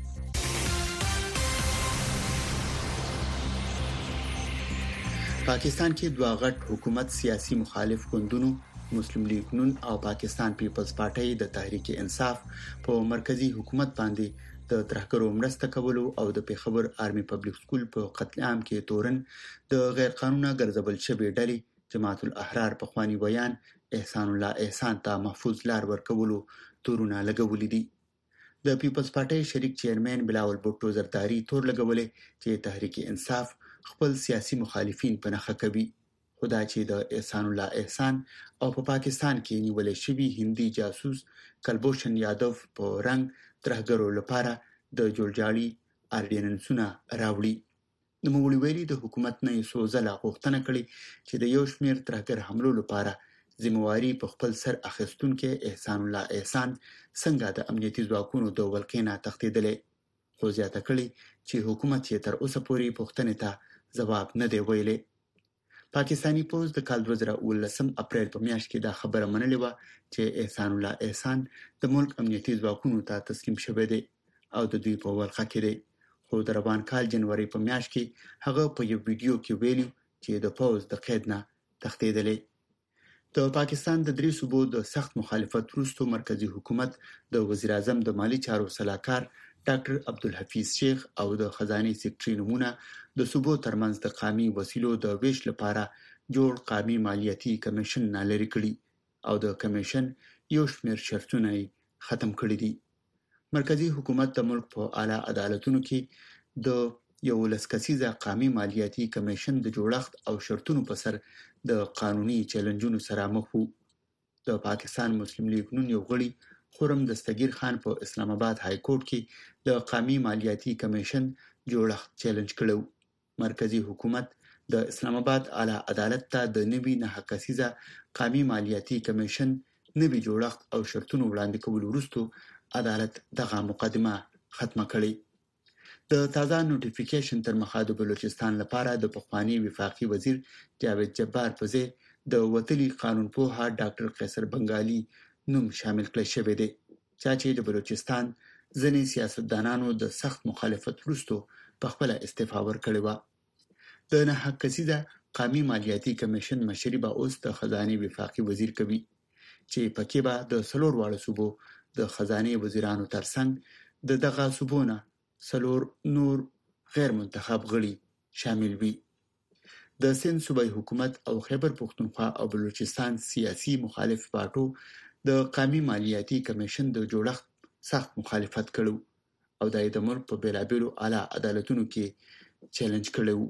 پاکستان کې دوه غټ حکومت سیاسي مخالف ګوندونو مسلم لیگ نون او پاکستان پیپلز پارټي د تحریک انصاف په مرکزی حکومت باندې د ترهګرو مرسته کولو او د پیښور آرمي پبلک سکول په قتل عام کې تورن د غیر قانوني ګرځبل شوی ډلې جماعت الاحرار په خواني بیان احسان الله احسان ته محفوظ لار ورکولو تورونه لګولې دي. د پیپلز پارټي شریک چیرمن بلاول بوټو زرداری تور لګولې چې تحریک انصاف خپل سیاسي مخالفین په نخښه کوي. خدا چې د احسان الله احسان او په پاکستان کې نیولې شوی هندي جاسوس کلبوشن یادو په رنګ ترهګرو لپاره د جوړجاړي اردیننسونه راوړي. د موړوي د حکومت نه یې سوزله غوښتنه کړې چې د یو شمیر ترهګر حملو لپاره ذمہواری په خپل سر اخیستونکو احسان الله احسان څنګه د امنیتي ځواکونو د ولکېنا تختیدلې. خو زیاته کړي چې حکومت یې تر اوسه پورې پوښتنې ته جواب نه دی ویلي. پاکستانی پوز د کال 2019 اپریل په میاشت کې دا خبره منلې و چې احسان الله احسان د ملک امنیتي ځواکونو ته تسلیم شوی دی او د دوی په ولخه کې دی. خو د روان کال جنوري په میاشت کې هغه په یو ویډیو کې ویلي چې د پوز د قید نه تختیدلې. د پاکستان د درې صوبو د سخت مخالفت وروسته مرکزی حکومت د وزیر اعظم د مالی چارو سلاکار ډاکټر عبدالحفیظ شیخ او د خزانه سیکریټري نمونه د صوبو ترمنځ د قومي وسیلو د ویش لپاره جوړ قومي مالیاتي کمیشن نه لري کړی او د کمیشن یو شمیر شرطونه ختم کړی دي. مرکزی حکومت د ملک په اعلی عدالتونو کې د یو لسکسیزه قامي مالیاتي کمیشن د جوړښت او شرطونو په سر د قانوني چیلنجونو سره مخ وو. د پاکستان مسلم لیگ نون یو غړي خرم دستگیر خان په اسلام آباد های کورټ کې د قامي مالیاتي کمیشن جوړښت چیلنج کړو. مرکزی حکومت د اسلام آباد اعلی عدالت ته د نوي نه کسیزه قامي مالیاتي کمیشن نوي جوړښت او شرطونو وړاندې کول وروسته عدالت دغه مقدمه ختمه کړې. د تازه نوټیفیکیشن تر مخه د بلوچستان لپاره د پخوانی وفاقي وزیر جاوید جبار په ځای د وتلي قانونپوه ډاکټر قیصر بنگالي نوم شامل کړی شوی دی چې د بلوچستان ځینې سیاستدانانو د سخت مخالفت وروسته په خپل استعفا ورکړې و. د نه کسیزه قامي مالیاتي کمیشن مشري به اوس د خزانه وفاقي وزیر کوي چې پکې به د سلور واړو صوبو د خزانه وزیرانو ترڅنګ د دغه صوبونه سلور نور غیر منتخب غړي شامل وي. د سند صوبای حکومت او خیبر پختونخوا او بلوچستان سیاسي مخالف پارټو د قامي مالیاتي کمیشن د جوړښت سخت مخالفت کړو او د ملک په بیلابیلو اعلی عدالتونو کې چیلنج کړو.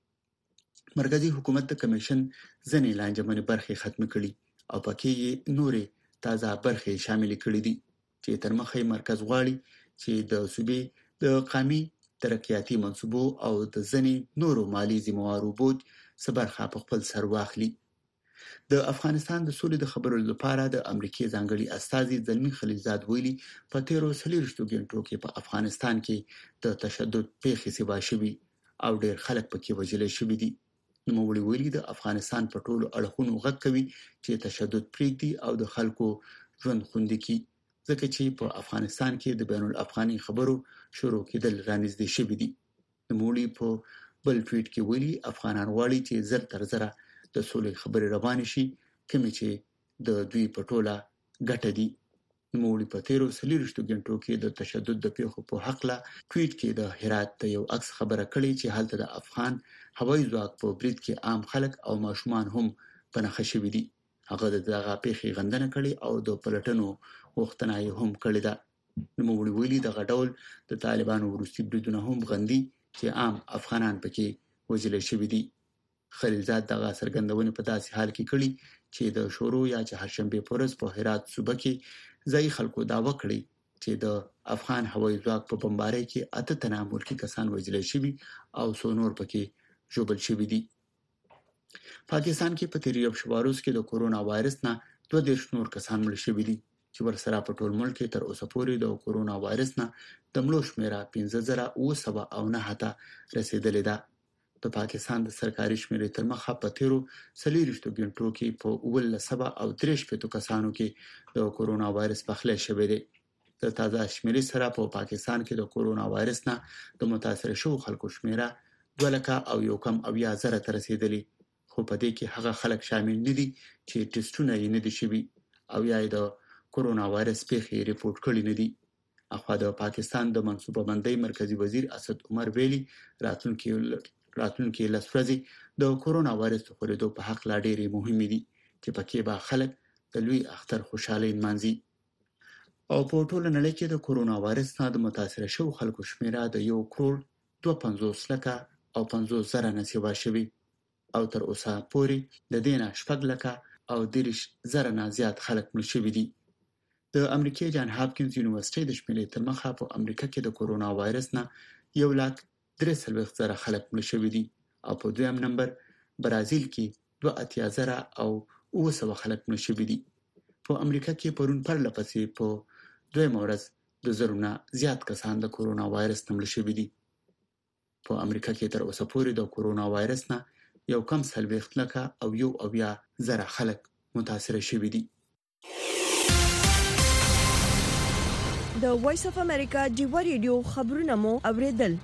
مرکزی حکومت د کمیشن ځنې لانجمنې برخې ختم کړي او پکې نورې تازه برخې شامل کړي دي چې تر مخه مرکز غواړي چې د صوبې د قامي ترقیاتي منصوبو او د ځنې نورو مالی ذمہوارو بوج سبرخه په خپل سر واخلي. د افغانستان د سولې د خبرو لپاره د امریکای ځانګړي استازي زلمی خلیلزاد ویلي په 13 غنټو کې په افغانستان کې د تشدد پیښې سیوا شوي او ډېر خلک پکې وژل شوي دي. نوموړي ویلي د افغانستان په ټولو اړخونو غږ کوي چې تشدد پرېږدي او د خلکو ژوند خوندي کړي ځکه چې په افغانستان کې د بین الافغاني خبرو شروع کېدل رانږدې شوي دي. نوموړي په بل ټویټ کې ویلي افغانان غواړي چې زر تر زره د سولې خبرې روانې شي کومې چې د دوی په ټوله ګټه دي. نوموړي په 13 غنټو کې د تشدد د پیښو په حق لا ټویټ کې د هرات د یو عکس خبره کړې چې هلته د افغان هوایي ځواک په برید کې عام خلک او ماشومان هم پنهخه شوي دي. هغه دغه پیښې غندنه کړې او د پلټنو غوښتنه یې هم کړې ده. نوموړي ویلي دغه ډول د طالبانو وروستي بریدونه هم غندي چې عام افغانان پکې وژل شوي دي. خلیلزاد دغه څرګندونې په داسې حال کې کړي چې د شورو یا چهارشنبه په ورځ په هرات صوبه کې ځای خلکو داوا کړی چې د افغان هوایي ځواک په بمبارۍ کې 8 تنه ملکی کسان وژل شوي او څو نور پکې ژوبل شوي دي. پاکستان کې په تیریو شواروز کې د کورونا وایرس نه 22 نور کسان مړ شوي دي چې ورسره په ټول ملک کې تر اوسه پورې د کورونا وایرس نه د مړو شمیره 15909 ته رسیدلې ده. د پاکستان د سرکاري شمیرې تر مخه په 13 غنټو کې په 17 کسانو کې د کورونا وایرس پخلی شوی دی. د تازه شمیرې سره په پاکستان کې د کورونا وایرس نه د متاثر شوو خلکو شمیره 2,000 ته رسیدلې، خو په دې کې هغه خلک شامل نه دي چې ټیسټونه یې نه دي شوي او یا د کورونا وایرس پیښې ریپورت کړي نه دي. اخوا د پاکستان د منصوبه بندۍ مرکزی وزیر اسد عمر ویلي راتلونکي لس ورځې د کورونا وایرس د خپرېدو په حق لا ډېرې مهمې دي چې پکې به خلک د لوی اختر خوشحالۍ نمانځي. او په ټوله نړۍ کې د کورونا وایرس نه د متاثر شوو خلکو شمیره د 1,52,50,000 نه سیوا شوي او تر اوسه پورې د دې نه 4,30,000 نه زیات خلک مړ شوي دي. د امریکای جان هاپکینز یونیورسيټي د شمیرې تر مخه په امریکا کې د کورونا وایرس نه 1,43,000 خلک مړ شوي دي او په دویم نمبر برازیل کې 2,000 او 900 خلک مړ شوي دي. په امریکا کې پرون پرله پسې په دویم ورځ د زرونه زیات کسان د کورونا وایرس نه مړ شوي دي. په امریکا کې تر اوسه پورې د کورونا وایرس نه یو کم 40,000 خلک متاثر شوي دي. د وایس اف امریکا جیو ریډیو خبرونه مو اوریدل.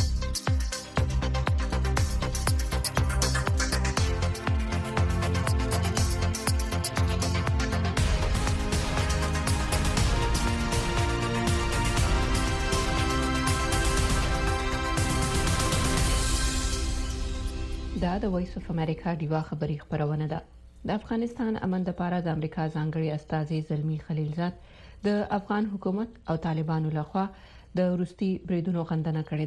دا د وایس اف امریکا دیوا خبری خبرونه ده. د افغانستان امن لپاره د امریکا ځانګړي استازي زلمی خلیلزاد د افغان حکومت او طالبانو لخوا د روسي بریدونو غندنه کړې ده.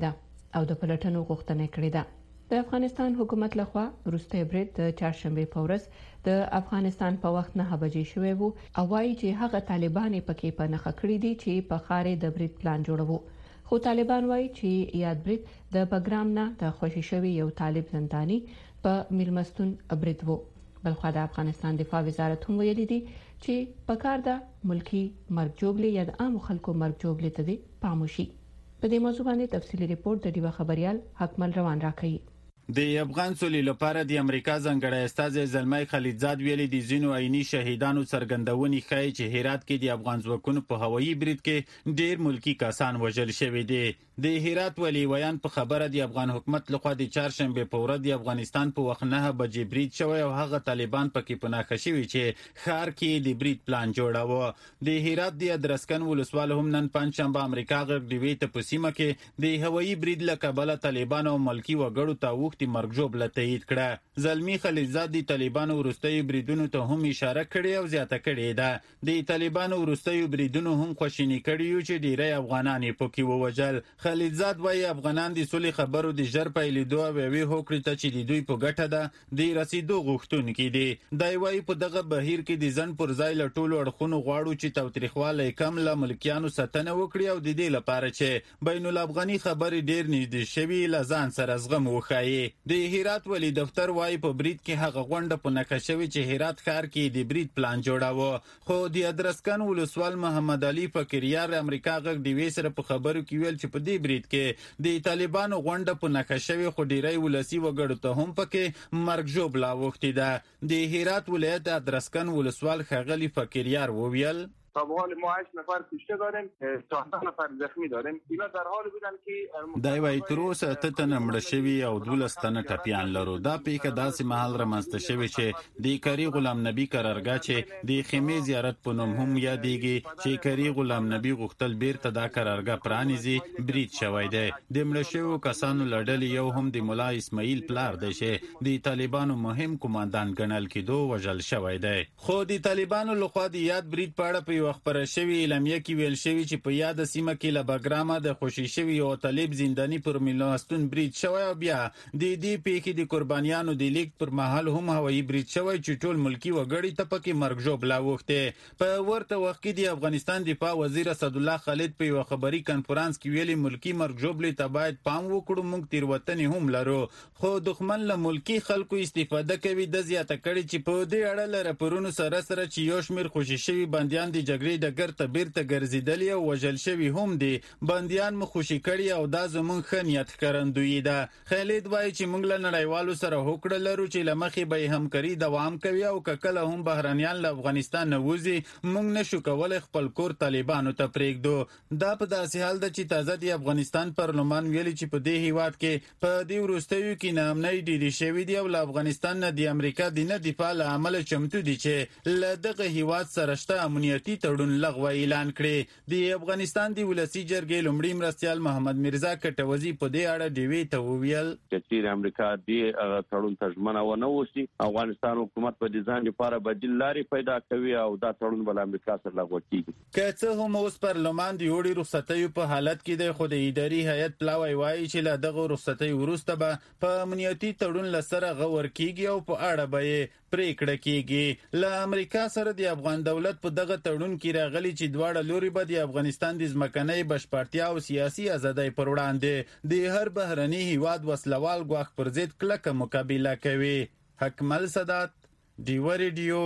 او د پلټنو غوښتنه کړې ده. د افغانستان حکومت لخوا وروستی برید د چهارشنبه په ورځ د افغانستان په وخت 9 بجې شوی وو او وايي چې هغه طالبان پکې په نخښه کړی دي چې په خارې د برید پلان جوړوي. خو طالبان وايي چې یاد برید د بګرام نه د خوشي شوی یو طالب زنداني په میلمستون برید وو. بلخو د افغانستان دفاع وزارت هم ویلي دي چې په کار د ملکی مرګ جوړلې یا د عام خلکو مرګ جوړلې ته دي پاموشي. په دې موضوع باندې تفصیلی ریپورت د ډیوه خبريال حکمل روان راکړي. د افغان سولې لپاره د امریکا ځانګړی استازی زلمای خلیلزاد ویلي دي ځینو عیني شهیدانو څرګندونې ښیي چې هرات کې د افغان ځواکونو په هوایي برید کې ډیر ملکی کسان وژل شوي دي. د هرات ولی ویان په خبره د افغان حکومت لخوا د چهارشنبه په ورځ د افغانستان په وخت 9 بجې برید شوی او هغه طالبان پکې پناه شوي چې ښار کې د برید پلان جوړاوه. د هرات د ادرسکن ولسوال هم نن پنځشنبه امریکا غږ ډیوی ته په سیمه کې د هوایي برید له کبله طالبان او ملکی وګړو ته وخت مرګ جوړ لته کړه. زلمی خلیلزاد د طالبانو وروستي بریدونو ته هم اشاره کړې او زیاته کړې ده. د طالبانو وروستي بریدونو هم خوشینی کړي چې ډیری افغانان پکې ووجل. خلیلزاد وايي افغانان د سولې خبرو د ژر پیلېدو او وی هوکړې ته چې د دوی په ګټه ده د رسیدو غوښتونکي دي. دا وايي په دغه بهیر کې د ځن پر ځای له ټولو اړخونو غواړو چې تاوتریخوالی کم له ملکیانو ساتنه وکړي او د دې لپاره چې بین الافغاني خبرې ډیر نږدې شوي له ځان سره زغم وښایي. د هرات ولی دفتر وايي په برید کې هغه غونډه په نښه شوی چې هرات ښار کې د برید پلان جوړاوه. خو د ادرسکن ولسوال محمد علي فقیریار امریکا غږ ډیوی سره په خبرو کې ویل چې په دې برید کې د طالبانو غونډه په نښه شوی خو ډیری ولسی وګړو ته هم پکې مرګ ژوبلا وختي ده. د هرات ولایت ادرسکن ولسوال خغلی فقیریار وویل تا به حال ما 8 نفر کشته داریم 14 نفر زخمی داریم. اینا در حال بودن که دا وایي تر اوسه 8 تنه مړه شوي او 12 تنه ټپیان لرو. دا پیښه داسې مهال رامنځته شوې چې د کری غلام نبی قرارګاه چې د خیمې زیارت په نوم هم یادېږي چې کری غلام نبی غوښتل بیرته دا قرارګاه پرانیزي برید شوی دی. د مړه شویو کسانو لړل یو هم د مولا اسماعیل پلار دی چې د طالبانو مهم کمانډان ګڼل کېدو وژل شوی دی. خو د طالبانو لخوا د یاد برید په اړه یو خبره شوی اعلامیه کې ویل شوی چې په یاد سیمه کې له بګرامه د خوشي شوی یو طالب زنداني پر میلمستون برید شوی او بیا د دې پیښې د قربانیانو د لیک پر مهال هم هوایي برید شوی چې ټول ملکی وګړي ته پکې مرګ ژوبلا وخته. په ورته وخت کې د افغانستان دفاع وزیر اسد الله خالد په یو خبري کانفرنس کې ویلي ملکی مرګ ژوبلې ته باید پام وکړو. موږ تیروتنې هم لرو خو دښمن له ملکی خلکو استفاده کوي. د زیاته کړي چې په دې اړه لره پرونو سره چې یو شمیر خوشي شوی بنديان د جګړې ډګر ته بیرته ګرځیدلی او وژل شوي هم دي. بندیان مو خوشي کړي او دا زموږ ښه نیت ښکارندویي ده. خالد وایي چې موږ له نړیوالو سره هوکړه لرو چې له مخې به یې همکاري دوام کوي او که کله هم بهرنیان له افغانستان نه وځي موږ نشو کولی خپل کور طالبانو ته پرېږدو. دا په داسې حال ده چې تازه د افغانستان پارلمان ویلي چې په دې هیواد کې په دې وروستیو کې ناامنۍ ډېرې شوي دي او له افغانستان نه د امریکا د نه دفاع له امله چمتو دي چې له دغه هیواد سره شته امنیتي تړون لغوه اعلان کړي. د افغانستان د ولسی جرګې لومړي مرستیال محمد میرزا کټوزی په دې اړه ډیوی ته وویل چې امریکا دې تړون ته ژمنه ونه وسی افغانستان حکومت په دې ځان لپاره بدیل لارې پیدا کوي او دا تړون بل امریکا سره لغوه کیږي. که څه هم اوس پارلمان د وړي رخصتیو په حالت کې دی خو د اداري هیئت پلاوی وایي چې له دغه رخصتۍ وروسته به په امنیتي تړون لسره غور کیږي او په اړه به پریکړه کیږي. له امریکا سره د افغان دولت په دغه تړون کې راغلي چې دواړه لوري به د افغانستان د ځمکنۍ بشپړتیا او سیاسي ازادۍ پر وړاندې د هر بهرني هیواد وسلوال ګواښ پر ضد کلکه مقابله کوي. حکمل سادات ډیوه ریډیو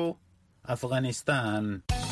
افغانستان.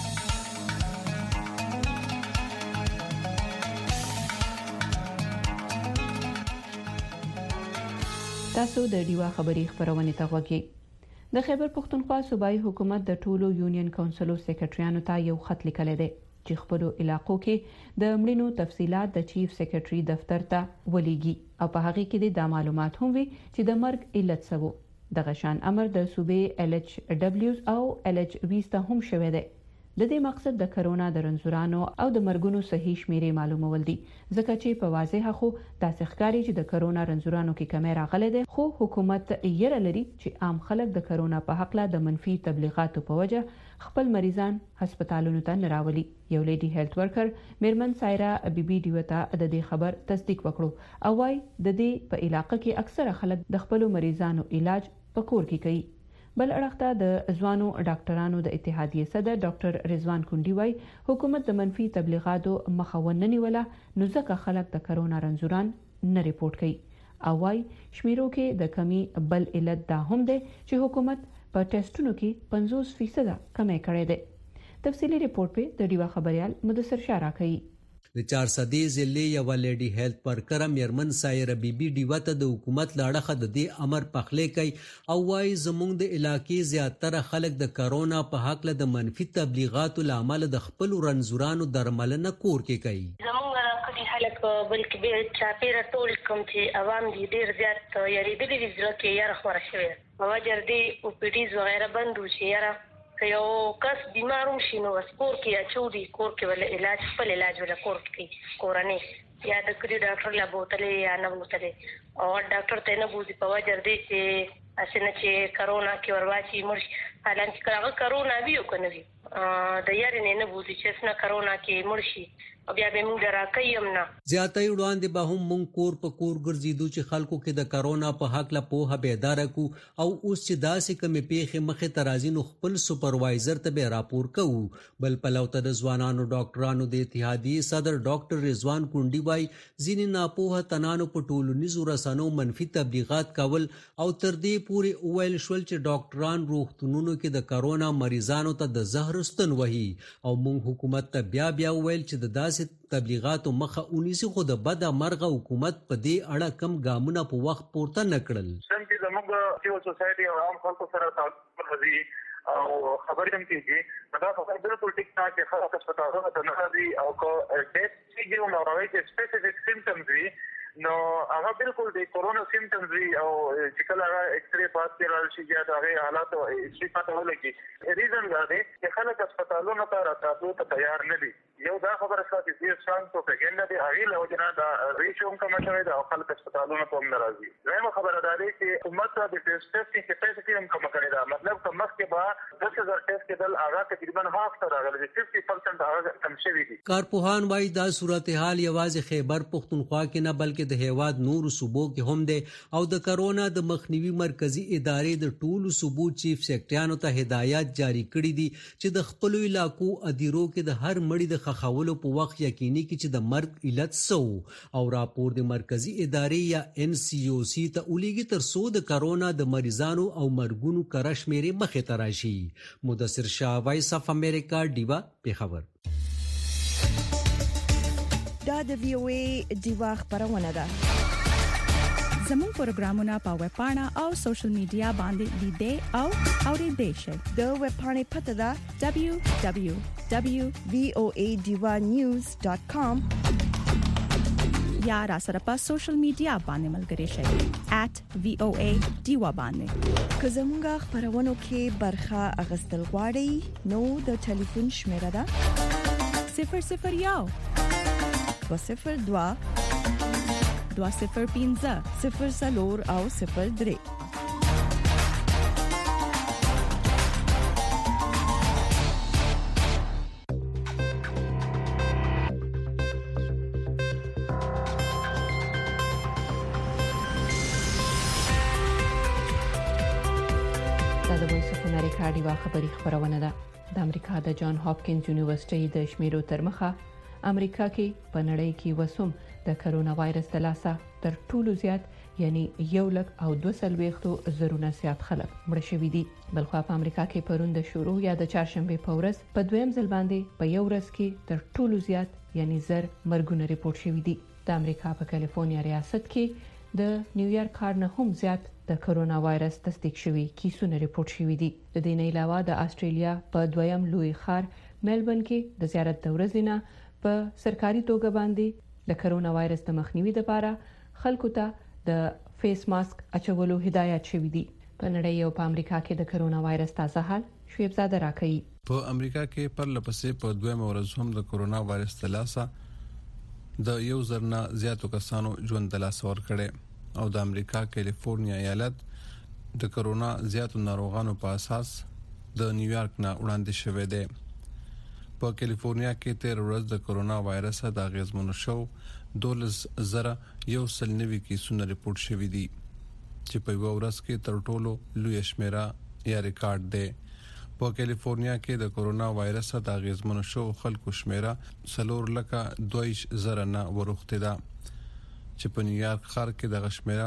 تاسو د ډیوه خبري خبرونه ته غوږی. د خیبر پښتونخوا صوبایي حکومت د ټولو یونین کونسلو سیکریټریانو ته یو خط لیکلی دی چې خپل علاقو کې د مړینو تفصيلات د چیف سیکریټري دفتر ته ولېږي او په هغه کې د معلومات هم وي چې د مرګ علت څه وو. دغه شان امر د صوبې LHW او LHV ته هم شوی دی. د دې مقصد د کرونا د رنځورانو او د مرګونو صحیح شمیرې معلومول دي ځکه چې په واضح خو داسې ښکاري چې د کرونا رنځورانو کې کمی راغلی دی خو حکومت یې لري چې عام خلک د کرونا په حق له د منفي تبلیغاتو په وجه خپل مریضان هسپتالونو ته نه راولي. یو لیډي هیلث ورکر میرمن سایرا بیبي دیوتا د دې خبر تصدیق وکړو او وايي د دې په علاقې کې اکثره خلک د خپل مریضانو علاج په کور کې کوي. بل اړخته د ځوانو ډاکټرانو د اتحادیې صدر ډاکټر رضوان کونډي وايي حکومت د منفي تبلیغاتو مخاونه نیوله نو ځکه خلک د کرونا رنځوران نه ریپورت کوي. او وايي شمیرو کې د کمی بل علت دا هم ده چې حکومت په ټیسټونو کې 50% کمی کړی دی. تفصیلی ریپورت په د ډیوا خبريال مدثر شاه راکړي. د 400 ضلع یو لیډي هیلث ورکر میرمن سایره بیبي دیوته د حکومت لاړه د دې امر پخلې کوي او وايي زموږ د علاقې زیاتره خلک د کرونا په حق له د منفي تبلیغاتو لامل د خپل رنځورانو درملنه کور کې کوي. خلک بلکې به چاپیره ټول کوم چې عوام دي ډیر زیات یریدلي دي ځکه یاره خبره شوی مواجر دي او پیډیز وغیرہ بندو شي یاره یو کس بیمارم شي نو سپور کې اچودي کور کې ول علاج خپل علاج ول کور کې کورنۍ یا د کړي ډاکټر لا بوتلې یا نه بوتلې او ډاکټر ته نه بوزي په وجر دي چې اسنه چې کرونا کې ورواچی مرشي حالانکه هغه کرونا ویو کنه وی د یاري نه بوزي چې اسنه کرونا کې مرشي او بیا به موږ راکایم نه زیاتې وړاندې به هم مونږ کور په کور ګرځېدو چې خلکو کې د کرونا په حق لا پوهه بیدار کو او اوس چې داسې کمې پیښې مخه ترازی نو خپل سپروایزر ته به راپور کوو. بل پلوته د ځوانانو ډاکټرانو د اتحادیې صدر ډاکټر رضوان کونډي وای ځینې ناپوهه تنانو په ټولنیزو رسنیو منفي تبلیغات کول او تر دې پورې اویل شول چې ډاکټران روغتونونو کې د کرونا مریضانو ته د زهر ستن وهي او مونږ حکومت ته بیا ویل چې د تبلیغاتو مخه اونیسی خو د بد مرغه حکومت په دې اړه کم ګامونه په وخت پورته نکړل. څنګه زموږ سیول سوسایټي او عام خلکو سره تعامل کوي او خبرې هم کیږي دا خبره بالکل ټیک ټاک دی. خلک هسپتالونو ته نه راځي او کو ټیسټ کیږي نو راوي چې سپیسیفیک سیمټمز وي نو هغه بالکل د کورونا سیمټمز وي او چې کله هغه ایکس رې پاس کړل شي یا د هغه حالات او هیڅ پته ولګي. ریزن دا دی چې خلک هسپتالونو ته راتلو ته تیار نه دي. یو دا خبره چې دې څنګه په پګنده دی هغه له وجنه دا ریشوم کوم شوی دا خلک هسپتالونو ته هم ناراضي. زموږ خبره دا دی چې حکومت د ټیسټ کې کیپاسټي هم کم کړی دا مطلب کوم مخکې به 10000 ټیسټ کېدل هغه تقریبا هاف تر راغلی 50% هغه کم شوی دي. کارپوهان وايي دا صورتحال یوازې خیبر پختونخوا کې نه بلکې د هیواد نور صوبو کې هم دی او د کرونا د مخنیوي مرکزی ادارې د ټولو صوبو چیف سیکرټریانو ته هدایت جاری کړي دي چې د خپل علاقو ادیرو کې د هر مړي د خخولو په وخت یقیني کړي چې د مرګ علت سو او راپور د مرکزی ادارې یا NCOC ته ولېږي تر څو د کرونا د مریضانو او مرګونو کره شمیرې مخې ته راشي. مدثر شاه، وایس اف امریکا، ډیوا، پیښور. دا د VOA ډیوا خبرونه ده. زموږ پروګرامونه په ویب پاڼه او سوشل میډیا باندې لیدئ او اوریدئ شئ. د ویب پاڼې پته ده www.voanews.com یا را سره په سوشل میډیا باندې ملګري شئ @VOA ډیوا باندې. که زموږ خبرونه کې برخه اغستل غواړئ نو د ټلیفون شمیره ده 001 202 205 04 او 03. ډیوا خبری خبرونه ده. د امریکا د جان هاپکینز یونیورسيټي د شمیرو تر مخه امریکا کې په نړۍ کې وسوم د کرونا وایرس د لاسه تر ټولو زیات یعنی 1,240,000 زیات خلک مړ شوي دي. بلخو په امریکا کې پرون د شروع یا د چهارشنبه په ورځ په دویم ځل باندې په یو ورځ کې تر ټولو زیات یعنی 1000 مرګونه ریپورت شوي دي. د امریکا په کالیفورنیا ریاست کې د نیویارک ښار نه هم زیات د کرونا وایرس تصدیق شوي کیسونه ریپورت شوي دي. د دې نه علاوه د استرالیا په دویم لوی ښار ملبورن کې د زیارت د ورځې نه په سرکاري توګه باندې د کرونا وایرس د مخنیوي لپاره خلکو ته د فیس ماسک اچولو هدایت شوی دی. په نړۍ او په امریکا کې د کرونا وایرس تازه حال شعیب زاده راکړي. په امریکا کې پر لپسې په دویم ورځ هم د کرونا وایرس تلاسه د 1,000 نه زیاتو کسانو ژوند د لاس ور کړي او د امریکا کالیفورنیا ایالت د کرونا زیاتو ناروغانو په اساس د نیویارک نه وړاندې شوې ده. په کیلیفورنیا کې 13 ورځې د کرونا وایرس د اغیزمنو شو 12,190 کیسونه ریپورت شوي دي چې په یو ورځ کې تر ټولو لوی شمیره یا ریکارډ ده. په کیلیفورنیا کې د کرونا وایرس د اغیزمنو شو خلکو شمیره 4,22,000 نه ورخته ده چې په نیویارک ښار کې د شمیره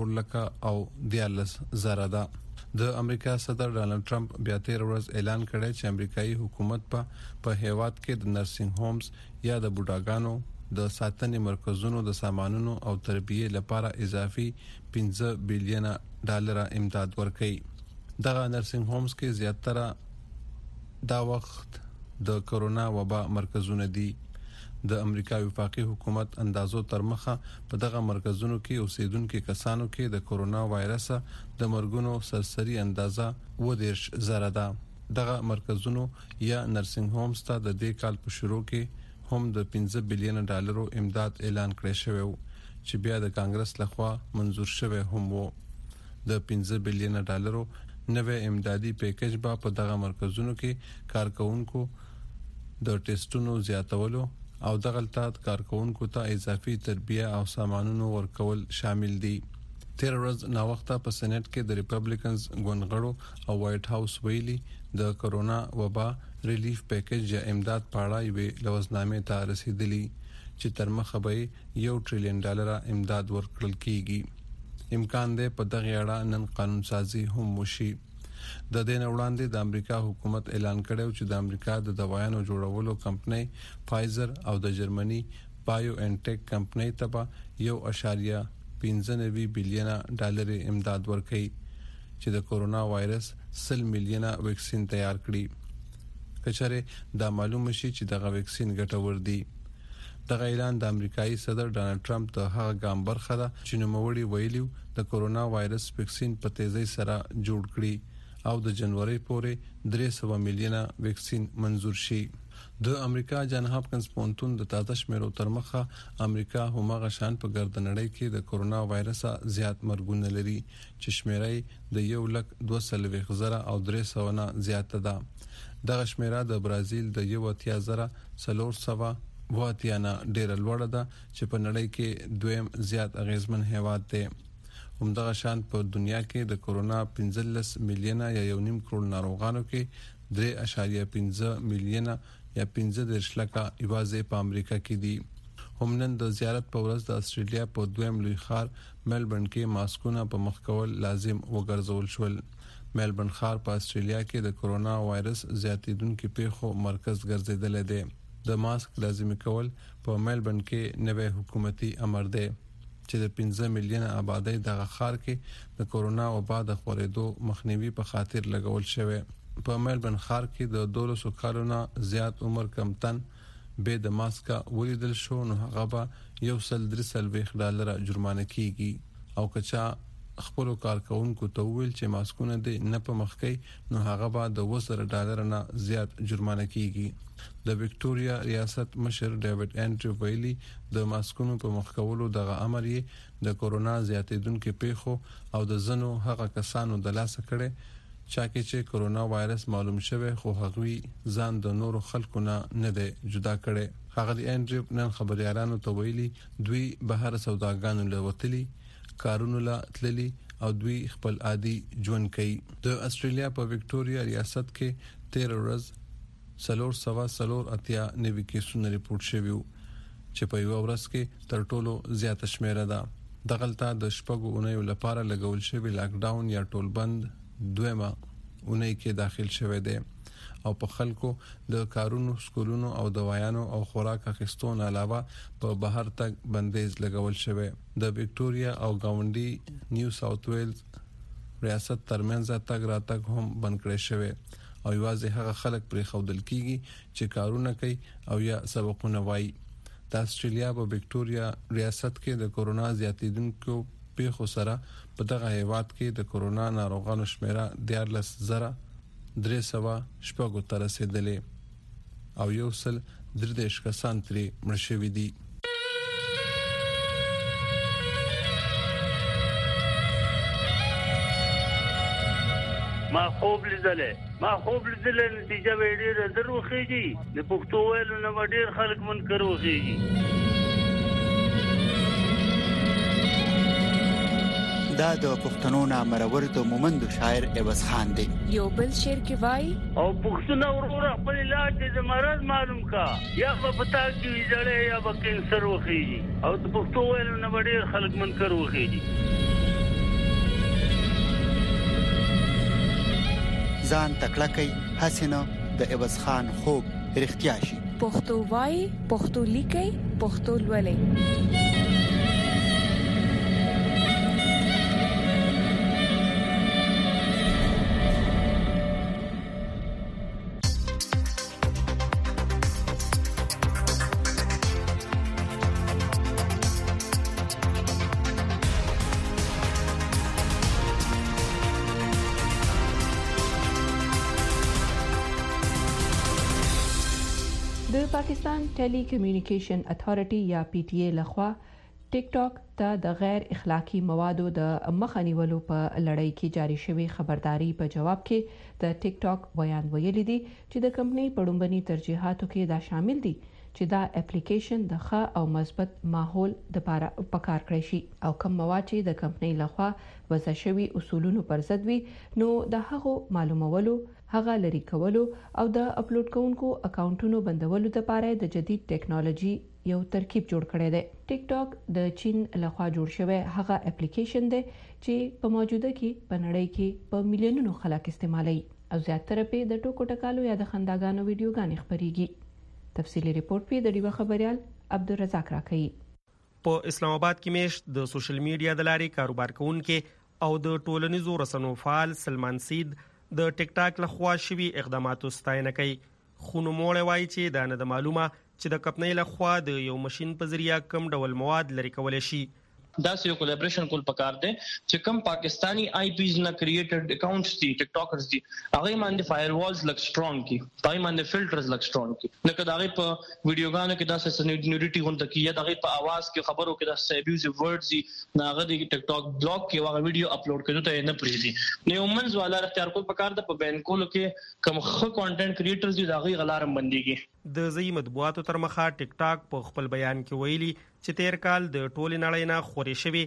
4,14,000 ده. د امریکا صدر ډانلډ ټرمپ بیا 13 ورځ اعلان کړی چې امریکایي حکومت په هیواد کې د نرسنګ هومز یا د بوډاګانو د ساتنې مرکزونو د سامانونو او تربیه لپاره اضافي $15 بلین امداد ورکړي. دغه نرسنګ هومز کې زیاتره دا وخت د کرونا وبا مرکزونه دي. د امریکا وفاقي حکومت اندازو تر مخه په دغه مرکزونو کې اوسیدونکو کسانو کې د کرونا وایرس د مرګونو سرسري اندازه 20,000 ده. دغه مرکزونو یا نرسنګ هومز ته د دې کال په شروع کې هم د $15 بلین امداد اعلان کړی شوی چې بیا د کانګرس لخوا منزور شوی هم وو. د $15 بلین نوې امدادي پیکیج به په دغه مرکزونو کې کارکونکو د ټیسټونو زیاتولو او دغه تات کارکونکو ته اضافي تربیه او سامانونو ورکول شامل دي. 13 ورځې نا وخته په سېنات کې د ریپبلیکنز ګوندغړو او وایټ هاوس ویلي د کرونا وبا ریلیف پیکیج یا امداد پاړه یوې لوزنامې ته رسیدلی چې تر مخه به $1 ټریلیون امداد ورکړل کیږي. امکان دی په دغه اړه نن قانون سازي هم وشي. د دې نه وړاندې د امریکا حکومت اعلان کړو چې د امریکا د دوايانو جوړولو کمپنۍ فایزر او د جرمني بایو ان ټیک کمپنۍ ته به $1.95 بلین امداد ورکړي چې د کرونا وایرس 100 میلیونه ویکسین تیار کړي. کچره دا معلومه شي چې دغه ویکسین ګټور دی. دغه اعلان د امریکایي صدر ډانلډ ټرمپ د هغه ګام برخه ده چې نوموړي ویلي د کرونا وایرس ویکسین په تیزی سره جوړ کړي او د جنوري پورې 300 میلیونه ویکسین منزور شي. د امریکا جان هاپکنز پونتون د تازه شمیرو تر مخه امریکا همغه شان په ګردنړۍ کې د کرونا وایرس زیات مرګونه لري چې شمیره د 1,240,000 او 300 نه زیاته ده. دغه شمیره د برازیل د 1,400 واتیانا ډیر لوړه ده چې په نړۍ کې دویم زیات اغیزمن هیواد دی. همدغه شان په دنیا کې د کرونا 15 میلیونه یا 1.5 کروڑ ناروغانو کې 3.5 میلیونه یا 15 لکه ایوازې په امریکا کې دي. همنن د زیارت په ورځ د استرالیا په دویم لوی ښار ملبورن کې ماسکونه په مخ کول لازم وګرځول شول. ملبورن ښار په استرالیا کې د کرونا وایرس زیاتیدونکو پیښو مرکز ګرځیدل دی. د ماسک لازمي کول په ملبورن کې نوې حکومتي امر دی چې د 15 میلیونه آبادی دغه ښار کې د کرونا وبا د خورېدو مخنیوي په خاطر لګول شوی. په ملبورن ښار کې د 200 کالونو زیات عمر کمتن به د ماسکا ولیدل شو نو هغه به $130 جرمانه کیږي او کچا خپل کارکونکو ته ویل چې ماسکونه دې نه په مخ کې نو هغه به د $200 نه زیات جرمانه کیږي. د وکټوريا ریاست مشر ډیوډ انډریو ویلي د ماسکونو په مخ کولو دغه امر یې د کرونا زیاتیدونکو پیښو او د زنو هغه کسانو د لاس کړي چې کرونا وایرس معلوم شوه خو هغوی ځان د نورو خلکو نه دی جدا کړي. هغه انډریو نن خبريالانو ته ویلي دوی بهر سوداګانو لوتلي کارونو لا تللي او دوی خپل عادي ژوند کوي. د استرالیا په وکټوريا ریاست کې 13 ورځې 480 نوي کیسونه ریپورت شوي چې په یو ورځ کې تر ټولو زیاته شمیره ده. دغلطه د شپږو اونیو لپاره لګول شوی لاک ډاون یا ټول بند دویمه اونۍ کې داخل شوی دی او په خلکو د کارونو سکولونو او دوايانو او خوراک اخیستون علاوه په بهر تک بندیز لګول شوی. د وکټوريا او گاونډي نیو ساوث ویلز ریاست ترمنځ تګ راتګ هم بند کړی شوی او یوازې هغه خلک پرې خودل کیږي چې کارونه کوي او یا سبقونه وایي. د استرالیا په وکټوريا ریاست کې د کرونا زیاتیدونکو پیښو سره په دغه هیواد کې د کرونا ناروغانو شمیره 13,300 ته رسیدلې او 130 کسان ترې مړ شوي دي. ما خوب لیدلې ما خوب لیدل نتیجه به ډېر در وخیږي د پښتو ویلو نه ډېر خلک منکر وخیږي. دا د پښتنو نامرور د مومند شاعر عوض خان دی. یو بل شعر کې وای او پښتنو ورور خپل علاج د مرض معلوم کا یا په پتا کې جړې یا په کینسر وخیږي او د پښتو ویلو نه ډېر خلک منکر وخیږي. ځان تکړه کوي حسینه د عوض خان خوب رښتیا شي. پښتو وای پښتو لیکي پښتو لولي. د پاکستان ټیلی کمیونیکیشن اتھارټي یا پی ټی ای لخوا ټیک ټاک ته د غیر اخلاقی موادو د مخنیولو په لړۍ کې جاری شوی خبرداري په جواب کې د ټیک ټاک بیان ویلي دي چې د کمپنۍ په ډومبني ترجیحاتو کې دا شامل دي چې دا اپلیکیشن د ښه او مثبت ماحول لپاره پکار کړی شي او کوم مواد چې د کمپنۍ لخوا وضع شوی اصولونو پر ضد وي نو د هغو معلومولو هغه لري کولو او د اپلوډ کوونکو اکاونټونو بندولو لپاره د جدید ټیکنالوژي یو ترکیب جوړ کړی دی. ټیک ټاک د چین لخوا جوړ شوی هغه اپلیکیشن دی چې په موجوده کې په نړۍ کې په میلیونونو خلک استعمالوي او زیاتره په د ټوکو ټکالو یا د خنداګانو ویډیوګانې خبريږي. تفصیلی ریپورت په د ډیوه خبريال عبدالرزاق راکړي. په اسلام آباد کې مېش د سوشل میډیا د لارې کاروبار کوونکو او د ټولنیزو رسنیو فعال سلمان سید د ټیک ټاک لخوا شوی اقداماتو ستاینه کوي. خو نوموړی وایي چې دا نه د معلومه چې د کمپنۍ لخوا د یو ماشين په ذریعہ کم ډول مواد لري کولای شي. دا یو کولیبریشن کول پکار دی چې کم پاکستانی آی پیز نه کریټډ اکاونټس دي ټیک ټاکرز دي هغه باندې فایروالز لک سترونګ کی پای باندې فلټرز لک سترونګ کی لکه دا غي په ویډیوګانو کې دا سنسیټیوټی غونډه کې یا دا غي په आवाज کې خبرو کې دا ابیوزیو ورډز دي ناغه دی ټیک ټاک بلاک کې واغه ویډیو اپلوډ کړو ته نه پریږدي نو ومنز والا اختیار کول پکار ده په بینکولو کې کم خو کانټینټ کریټرز دي دا غي غلارم بنديږي. د ځای مطبوعاتو تر مخه ټیک ټاک په خپل بیان کې ویلي چې تیر کال د ټولې نړۍ نه خوري شوی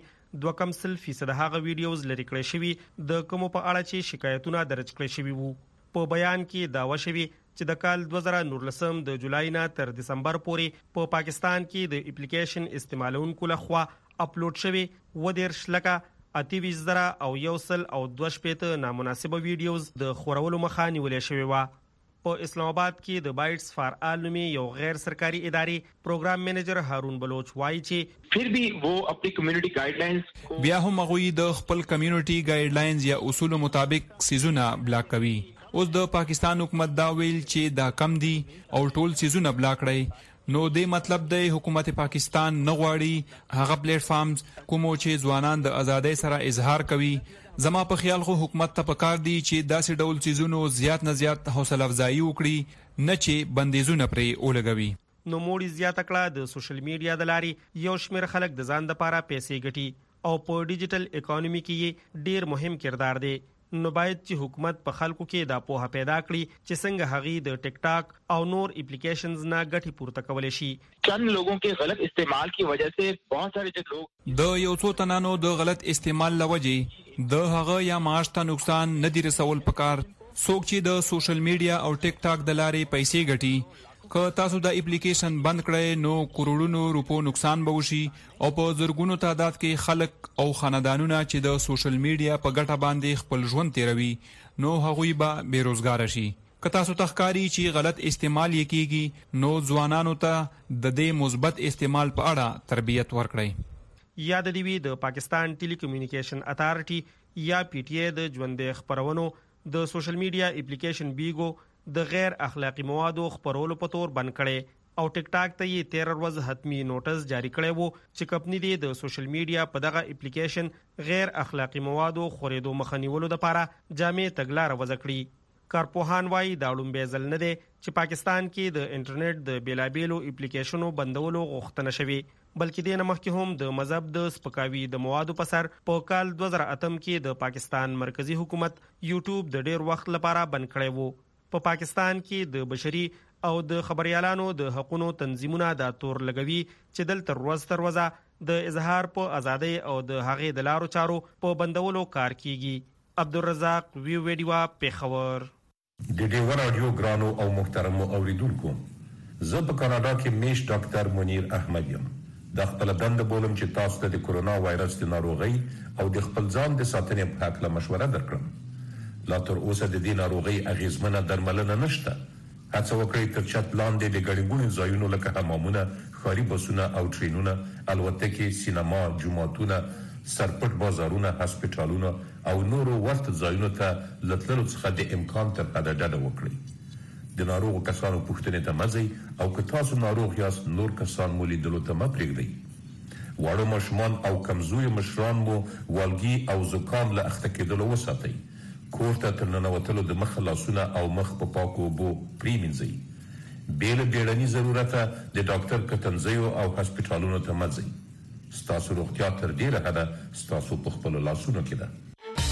2% هغه ویډیوز لري کړی شوی د کوم په اړه چې شکایتونه درج کړي شوی وو. په بیان کې داوا شوی چې د کال 2019 د جولای نه تر دسمبر پورې په پاکستان کې د اپلیکیشن استعمالونکو لخوا اپلوډ شوی ودیرش لکه 28,000 او 1.2 نامناسبه ویډیوز د خورولو مخه نیولې شوی و. په اسلام آباد کې د بایټس فار آل نومي یو غیر سرکاري ادارې پروګرام منیجر هارون بلوچ وایي چې پھر بھی وہ اپنی کمیونټي ګایډلاینز بیا هم غوي د خپل کمیونټي ګایډلاینز یا اصول مطابق سيزونه بلاک کوي. اوس د پاکستان حکومت دا ویل چې دا کم دي او ټول سيزونه بلاک کړي نو د مطلب د حکومت پاکستان نه غواړي هغه پلیټ فارمز کومو چې ځوانان د ازادۍ سره اظهار کوي. زما په خیال خو حکومت ته پکار دی چې داسې ډول چیزونو زیات نه زیات حوصله افزایی وکړي نه چې بندیزونه پرې ولګوي. نو موړي زیات کړه د سوشل میډیا د لارې یو شمېر خلک د ځان لپاره پیسې ګټي او په ډیجیټل اکانومي کې ډیر مهم کردار دی. نو باید چې حکومت په خلکو کې دا پوهه پیدا کړي چې څنګه هغه د ټیک ټاک او نور اپلیکیشنز نه ګټي پورته کولای شي. چند لوگوں کے غلط استعمال کی وجہ سے بہت سارے لوگ د یو څو تنانو د غلط استعمال لوجې د هغه یا معاش ته نقصان نه دی رسول پکار. څوک چې د سوشل میډیا او ټیک ټاک د لارې پیسې ګټي که تاسو د اپلیکیشن بند کړئ نو کروڑونو روپو نقصان به وشي او په زرګونو تعداد کې خلک او خاندانونه چې د سوشل میډیا په ګټه باندې خپل ژوند تیروي نو هغوی به بیروزګار شي. که تاسو تخکاری چې غلط استعمال یکيږي نو ځوانانو ته د دې مثبت استعمال په اړه تربیت ورکړئ. یاد دی د پاکستان ټیلی کمیونیکیشن اتھارټي یا پی ټی ای د ژوندې خبرونو د سوشل میډیا اپلیکیشن بیګو د غیر اخلاقی موادو خبرولو په تور بند کړي او ټیک ټاک ته یې 13 ورځ حتمی نوټس جاری کړی وو چې کمپنی دی د سوشل میډیا په دغه اپلیکیشن غیر اخلاقی موادو خورېدو مخنیولو لپاره جامع تګلارې وضع کړي. کارپوهان وایي دا لومبې ځل نه دی چې پاکستان کې د انټرنیټ د بیلابېلو اپلیکیشنو بندولو غوښتنه شوې بلکې د مخکې هم د مذهب د سپکاوي د موادو په سر په کال 2008 کې د پاکستان مرکزی حکومت یوټیوب د ډیر وخت لپاره بند کړی وو. په پاکستان کې د بشري او د خبريالانو د حقوقو تنظیمونه دا تور لګوي چې دلته ورځ تر ورځه د اظهار په ازادۍ او د هغې د لارو چارو په بندولو کار کیږي. عبدالرزاق ویډیوا پیښور. د ډیور رادیو ګرانو او محترمو اوریدونکو، زه په کاناډا کې میش ډاکټر منیر احمد یم. د خپل دنده بولم چې تاسو ته د کورونا وایرس د ناروغۍ او د خپل ځان د ساتنې په اړه مشوره درکړم. لا تر اوسه د دې ناروغۍ اغیزمنه درملنه نشته. هڅه وکړئ تر چت لاندې د ګڼګونو ځایونو لکه حمامونه، ښاري بسونه او ټرینونه، الوتکې، سینما، جوماتونه، سرپټ بازارونه، هسپتالونه او نورو ورته ځایونو ته له تللو څخه د امکان تر حده ډډه وکړئ. د ناروغو کسانو پوښتنې ته مه ځئ او که تاسو ناروغ یاست نور کسان مو لیدلو ته مه پرېږدئ. واړه ماشومان او کمزوري مشران مو والګي او زکام له اخته کېدلو وساتئ. کور ته تر ننوتلو د مخ لاسونه او مخ په پاکو اوبو پرېمینځئ. بې له بیړني ضرورته د ډاکټر کتنځیو او هسپتالونو ته مه ځئ. ستاسو روغتیا تر ډېره حده ستاسو په خپلو لاسونو کې ده.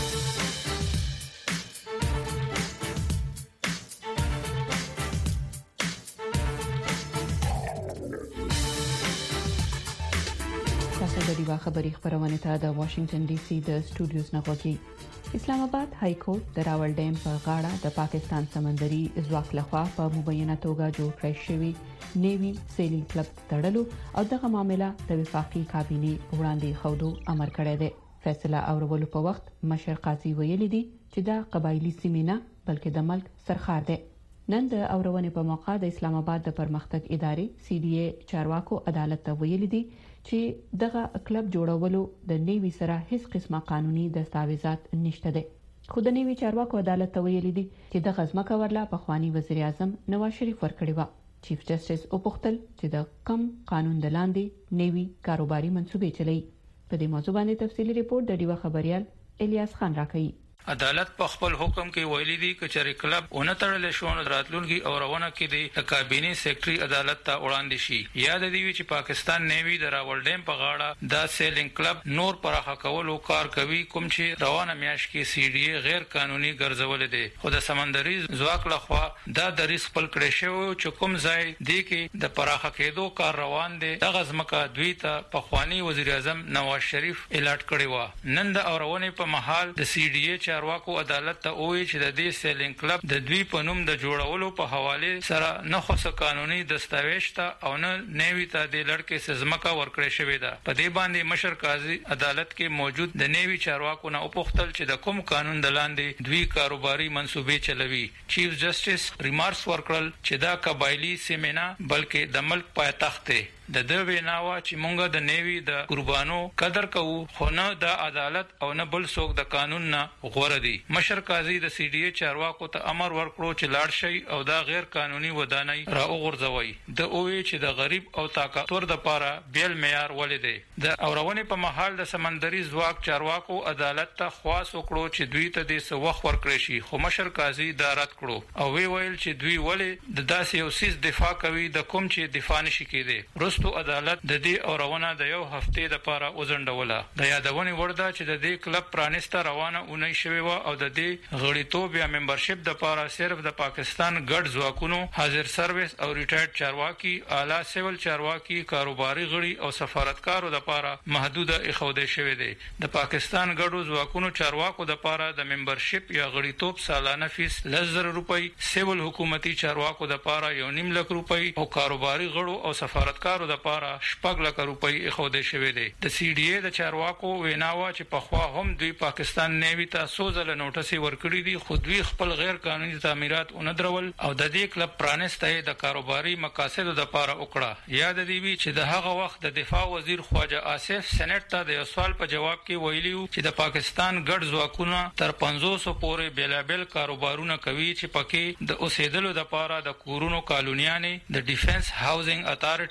تاسو د ډیوا خبري خبرونه ته د واشنگټن ډي سي د سټوډیوز نه غوږی. اسلام آباد های کورټ د راول ډیم په غاړه د پاکستان سمندري ځواک لخوا په مبینه توګه جوړ کړی شوی نیوی سیلینګ کلب تړلو او دغه معاملې د وفاقي کابینې وړاندې خوندو امر کړی دی. فیصله اورولو په وخت مشر قاضي ویلي دی چې دا قبایلی سیمه نه بلکې د ملک سرخار دی. نن د اورونې په موقع د اسلام آباد د پرمختګ ادارې CDA چارواکو عدالت ته ویلي دي چې دغه کلب جوړولو د نیوی سره هیڅ قسمه قانوني دستاویزات نشته دي. خو د نیوی چارواکو عدالت ته ویلي دي چې د غزمکه ورلا په خواني وزیر اعظم نواز شریف ورکړی و. چیف جسټس او پختل چې د کم قانون د لاندې نیوی کاروباري منسوبې چلی. په دې موضوع باندې تفصیلی ریپورت د ډیوا خبريال الیاس خان راکړي. عدالت په خپل حکم کې ویلي دي چې چېرې کلب اون تړل شو نو راتلونکي او روانه کې د کابینې سیکرټري عدالت ته وړاندې شي. یاد دی چې پاکستان نیوی د راول ډیم په غاړه د سیلینګ کلب نور پراخه کولو کار کوي کوم چې روانه میاشت کې CDA غیر قانوني ګرځول دي. خو د سمندري ځواک لخوا دا د ریسک پل کړی شو چې کوم ځای دی کې د پراخه کېدو کار روان دي. دغه ځمکه دوی ته په خواني وزیر اعظم نواز شریف الاټ کړی و. نن د اورونې په محل د CDA چارواکو عدالت ته وایي چې د دې سیلینګ کلب د دوی په نوم د جوړولو په حواله سره نه خصه قانوني دستاویز ته او نه نیوی ته د لړکې سزمکه ورکړې شوې ده. په دې باندې مشر قاضي عدالت کې موجود د نیوی چارواکو نه وپوښتل چې د کوم قانون د لاندې دوی کاروباري منسوبې چلوي. چیف جسټس ریمارکس ورکړل چې دا قبایلی سیمه نه بلکې د ملک پایتخت دی. د دوی ناوه چې مونږ د نیوی د قربانو قدر کوو خو نه د عدالت او نه بل څوک د قانون نه غوړه دي. مشر قاضي د CDA چارواکو ته امر ورکړو چې لاړ شي او دا غیر قانوني ودانۍ را وغورځوي. د اوې چې د غریب او طاقتور د پاره بیل معیار ولې دی. د اورونې په محل د سمندري ځواک چارواکو عدالت ته خواص وکړو چې دوی ته د وخت ورکړي شي. خو مشر قاضي دا رد کړو او ویل چې دوی ولې د داسې یو سیس دفاع کوي د کوم چې دفاع نشي کېدی. عدالت د دې اورونه د یو هفته د پاره وزندوله. د یادونې ورده چې د دې کلب پرانسته روانه اونۍ شوی و او د دې غړیتوب یا ممبرشپ د پاره صرف د پاکستان ګډ ځواکونو، حاضر سرویس او ریټایرډ چارواکي، اعلی سیول چارواکي، کاروباري غړي او سفارتکارو د پاره محدوده اخوده شوی دی. د پاکستان ګډو ځواکونو چارواکو د پاره د ممبرشپ یا غړیتوب سالانه فیس 1000 روپۍ، سیول حکومتي چارواکو د پاره 1.5 لک روپۍ او کاروباري غړو او سفارتکارو د پاره 6 لک روپۍ اخوده شوی دی. د CDA د چارواکو ویناوه چې په خوا هم دوی پاکستان نیوی ته سوزله نوټس ورکړي دي خو دوی خپل غیر قانوني تعمیرات اونډرول او د دې کلب پرانسته د کاروباري مقاصدو د پاره وکړه. یاد دی چې د هغه وخت د دفاع وزیر خواجه آصف سېنات ته د سوال په جواب کې ویلیو چې د پاکستان ګډ ځواکونه تر 500 پورې بیلابل کاروبارونه کوي چې پکې د اوسېدلو د پاره د کورونو کالونیانې، د ډیفنس هاوزینګ اتارټي،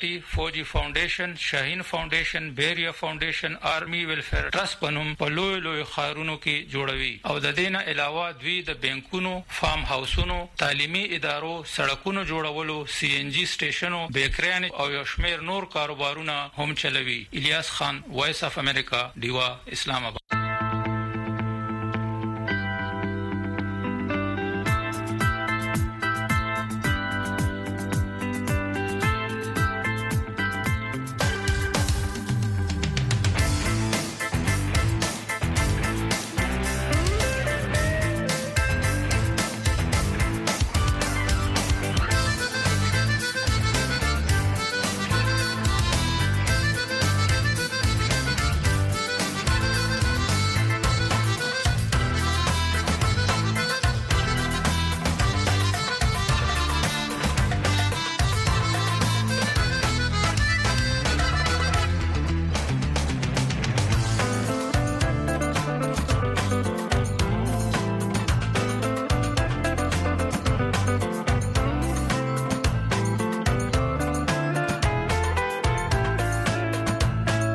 فوجي فاونډیشن، شاهین فاونډیشن، بیریا فاونډیشن، آرمي ویلفیر ټرست پنوم په لوی خارونو کې جوړوي او د دې نه علاوه دوی د بانکونو، فارم هاوسونو، تعلیمي ادارو، سړکونو جوړولو، سی ان جی سټیشنو، بیکریان او یو شمېر نور کاروبارونه هم چلوي. الیاس خان، وایس اف امریکا، دیوا، اسلام آباد.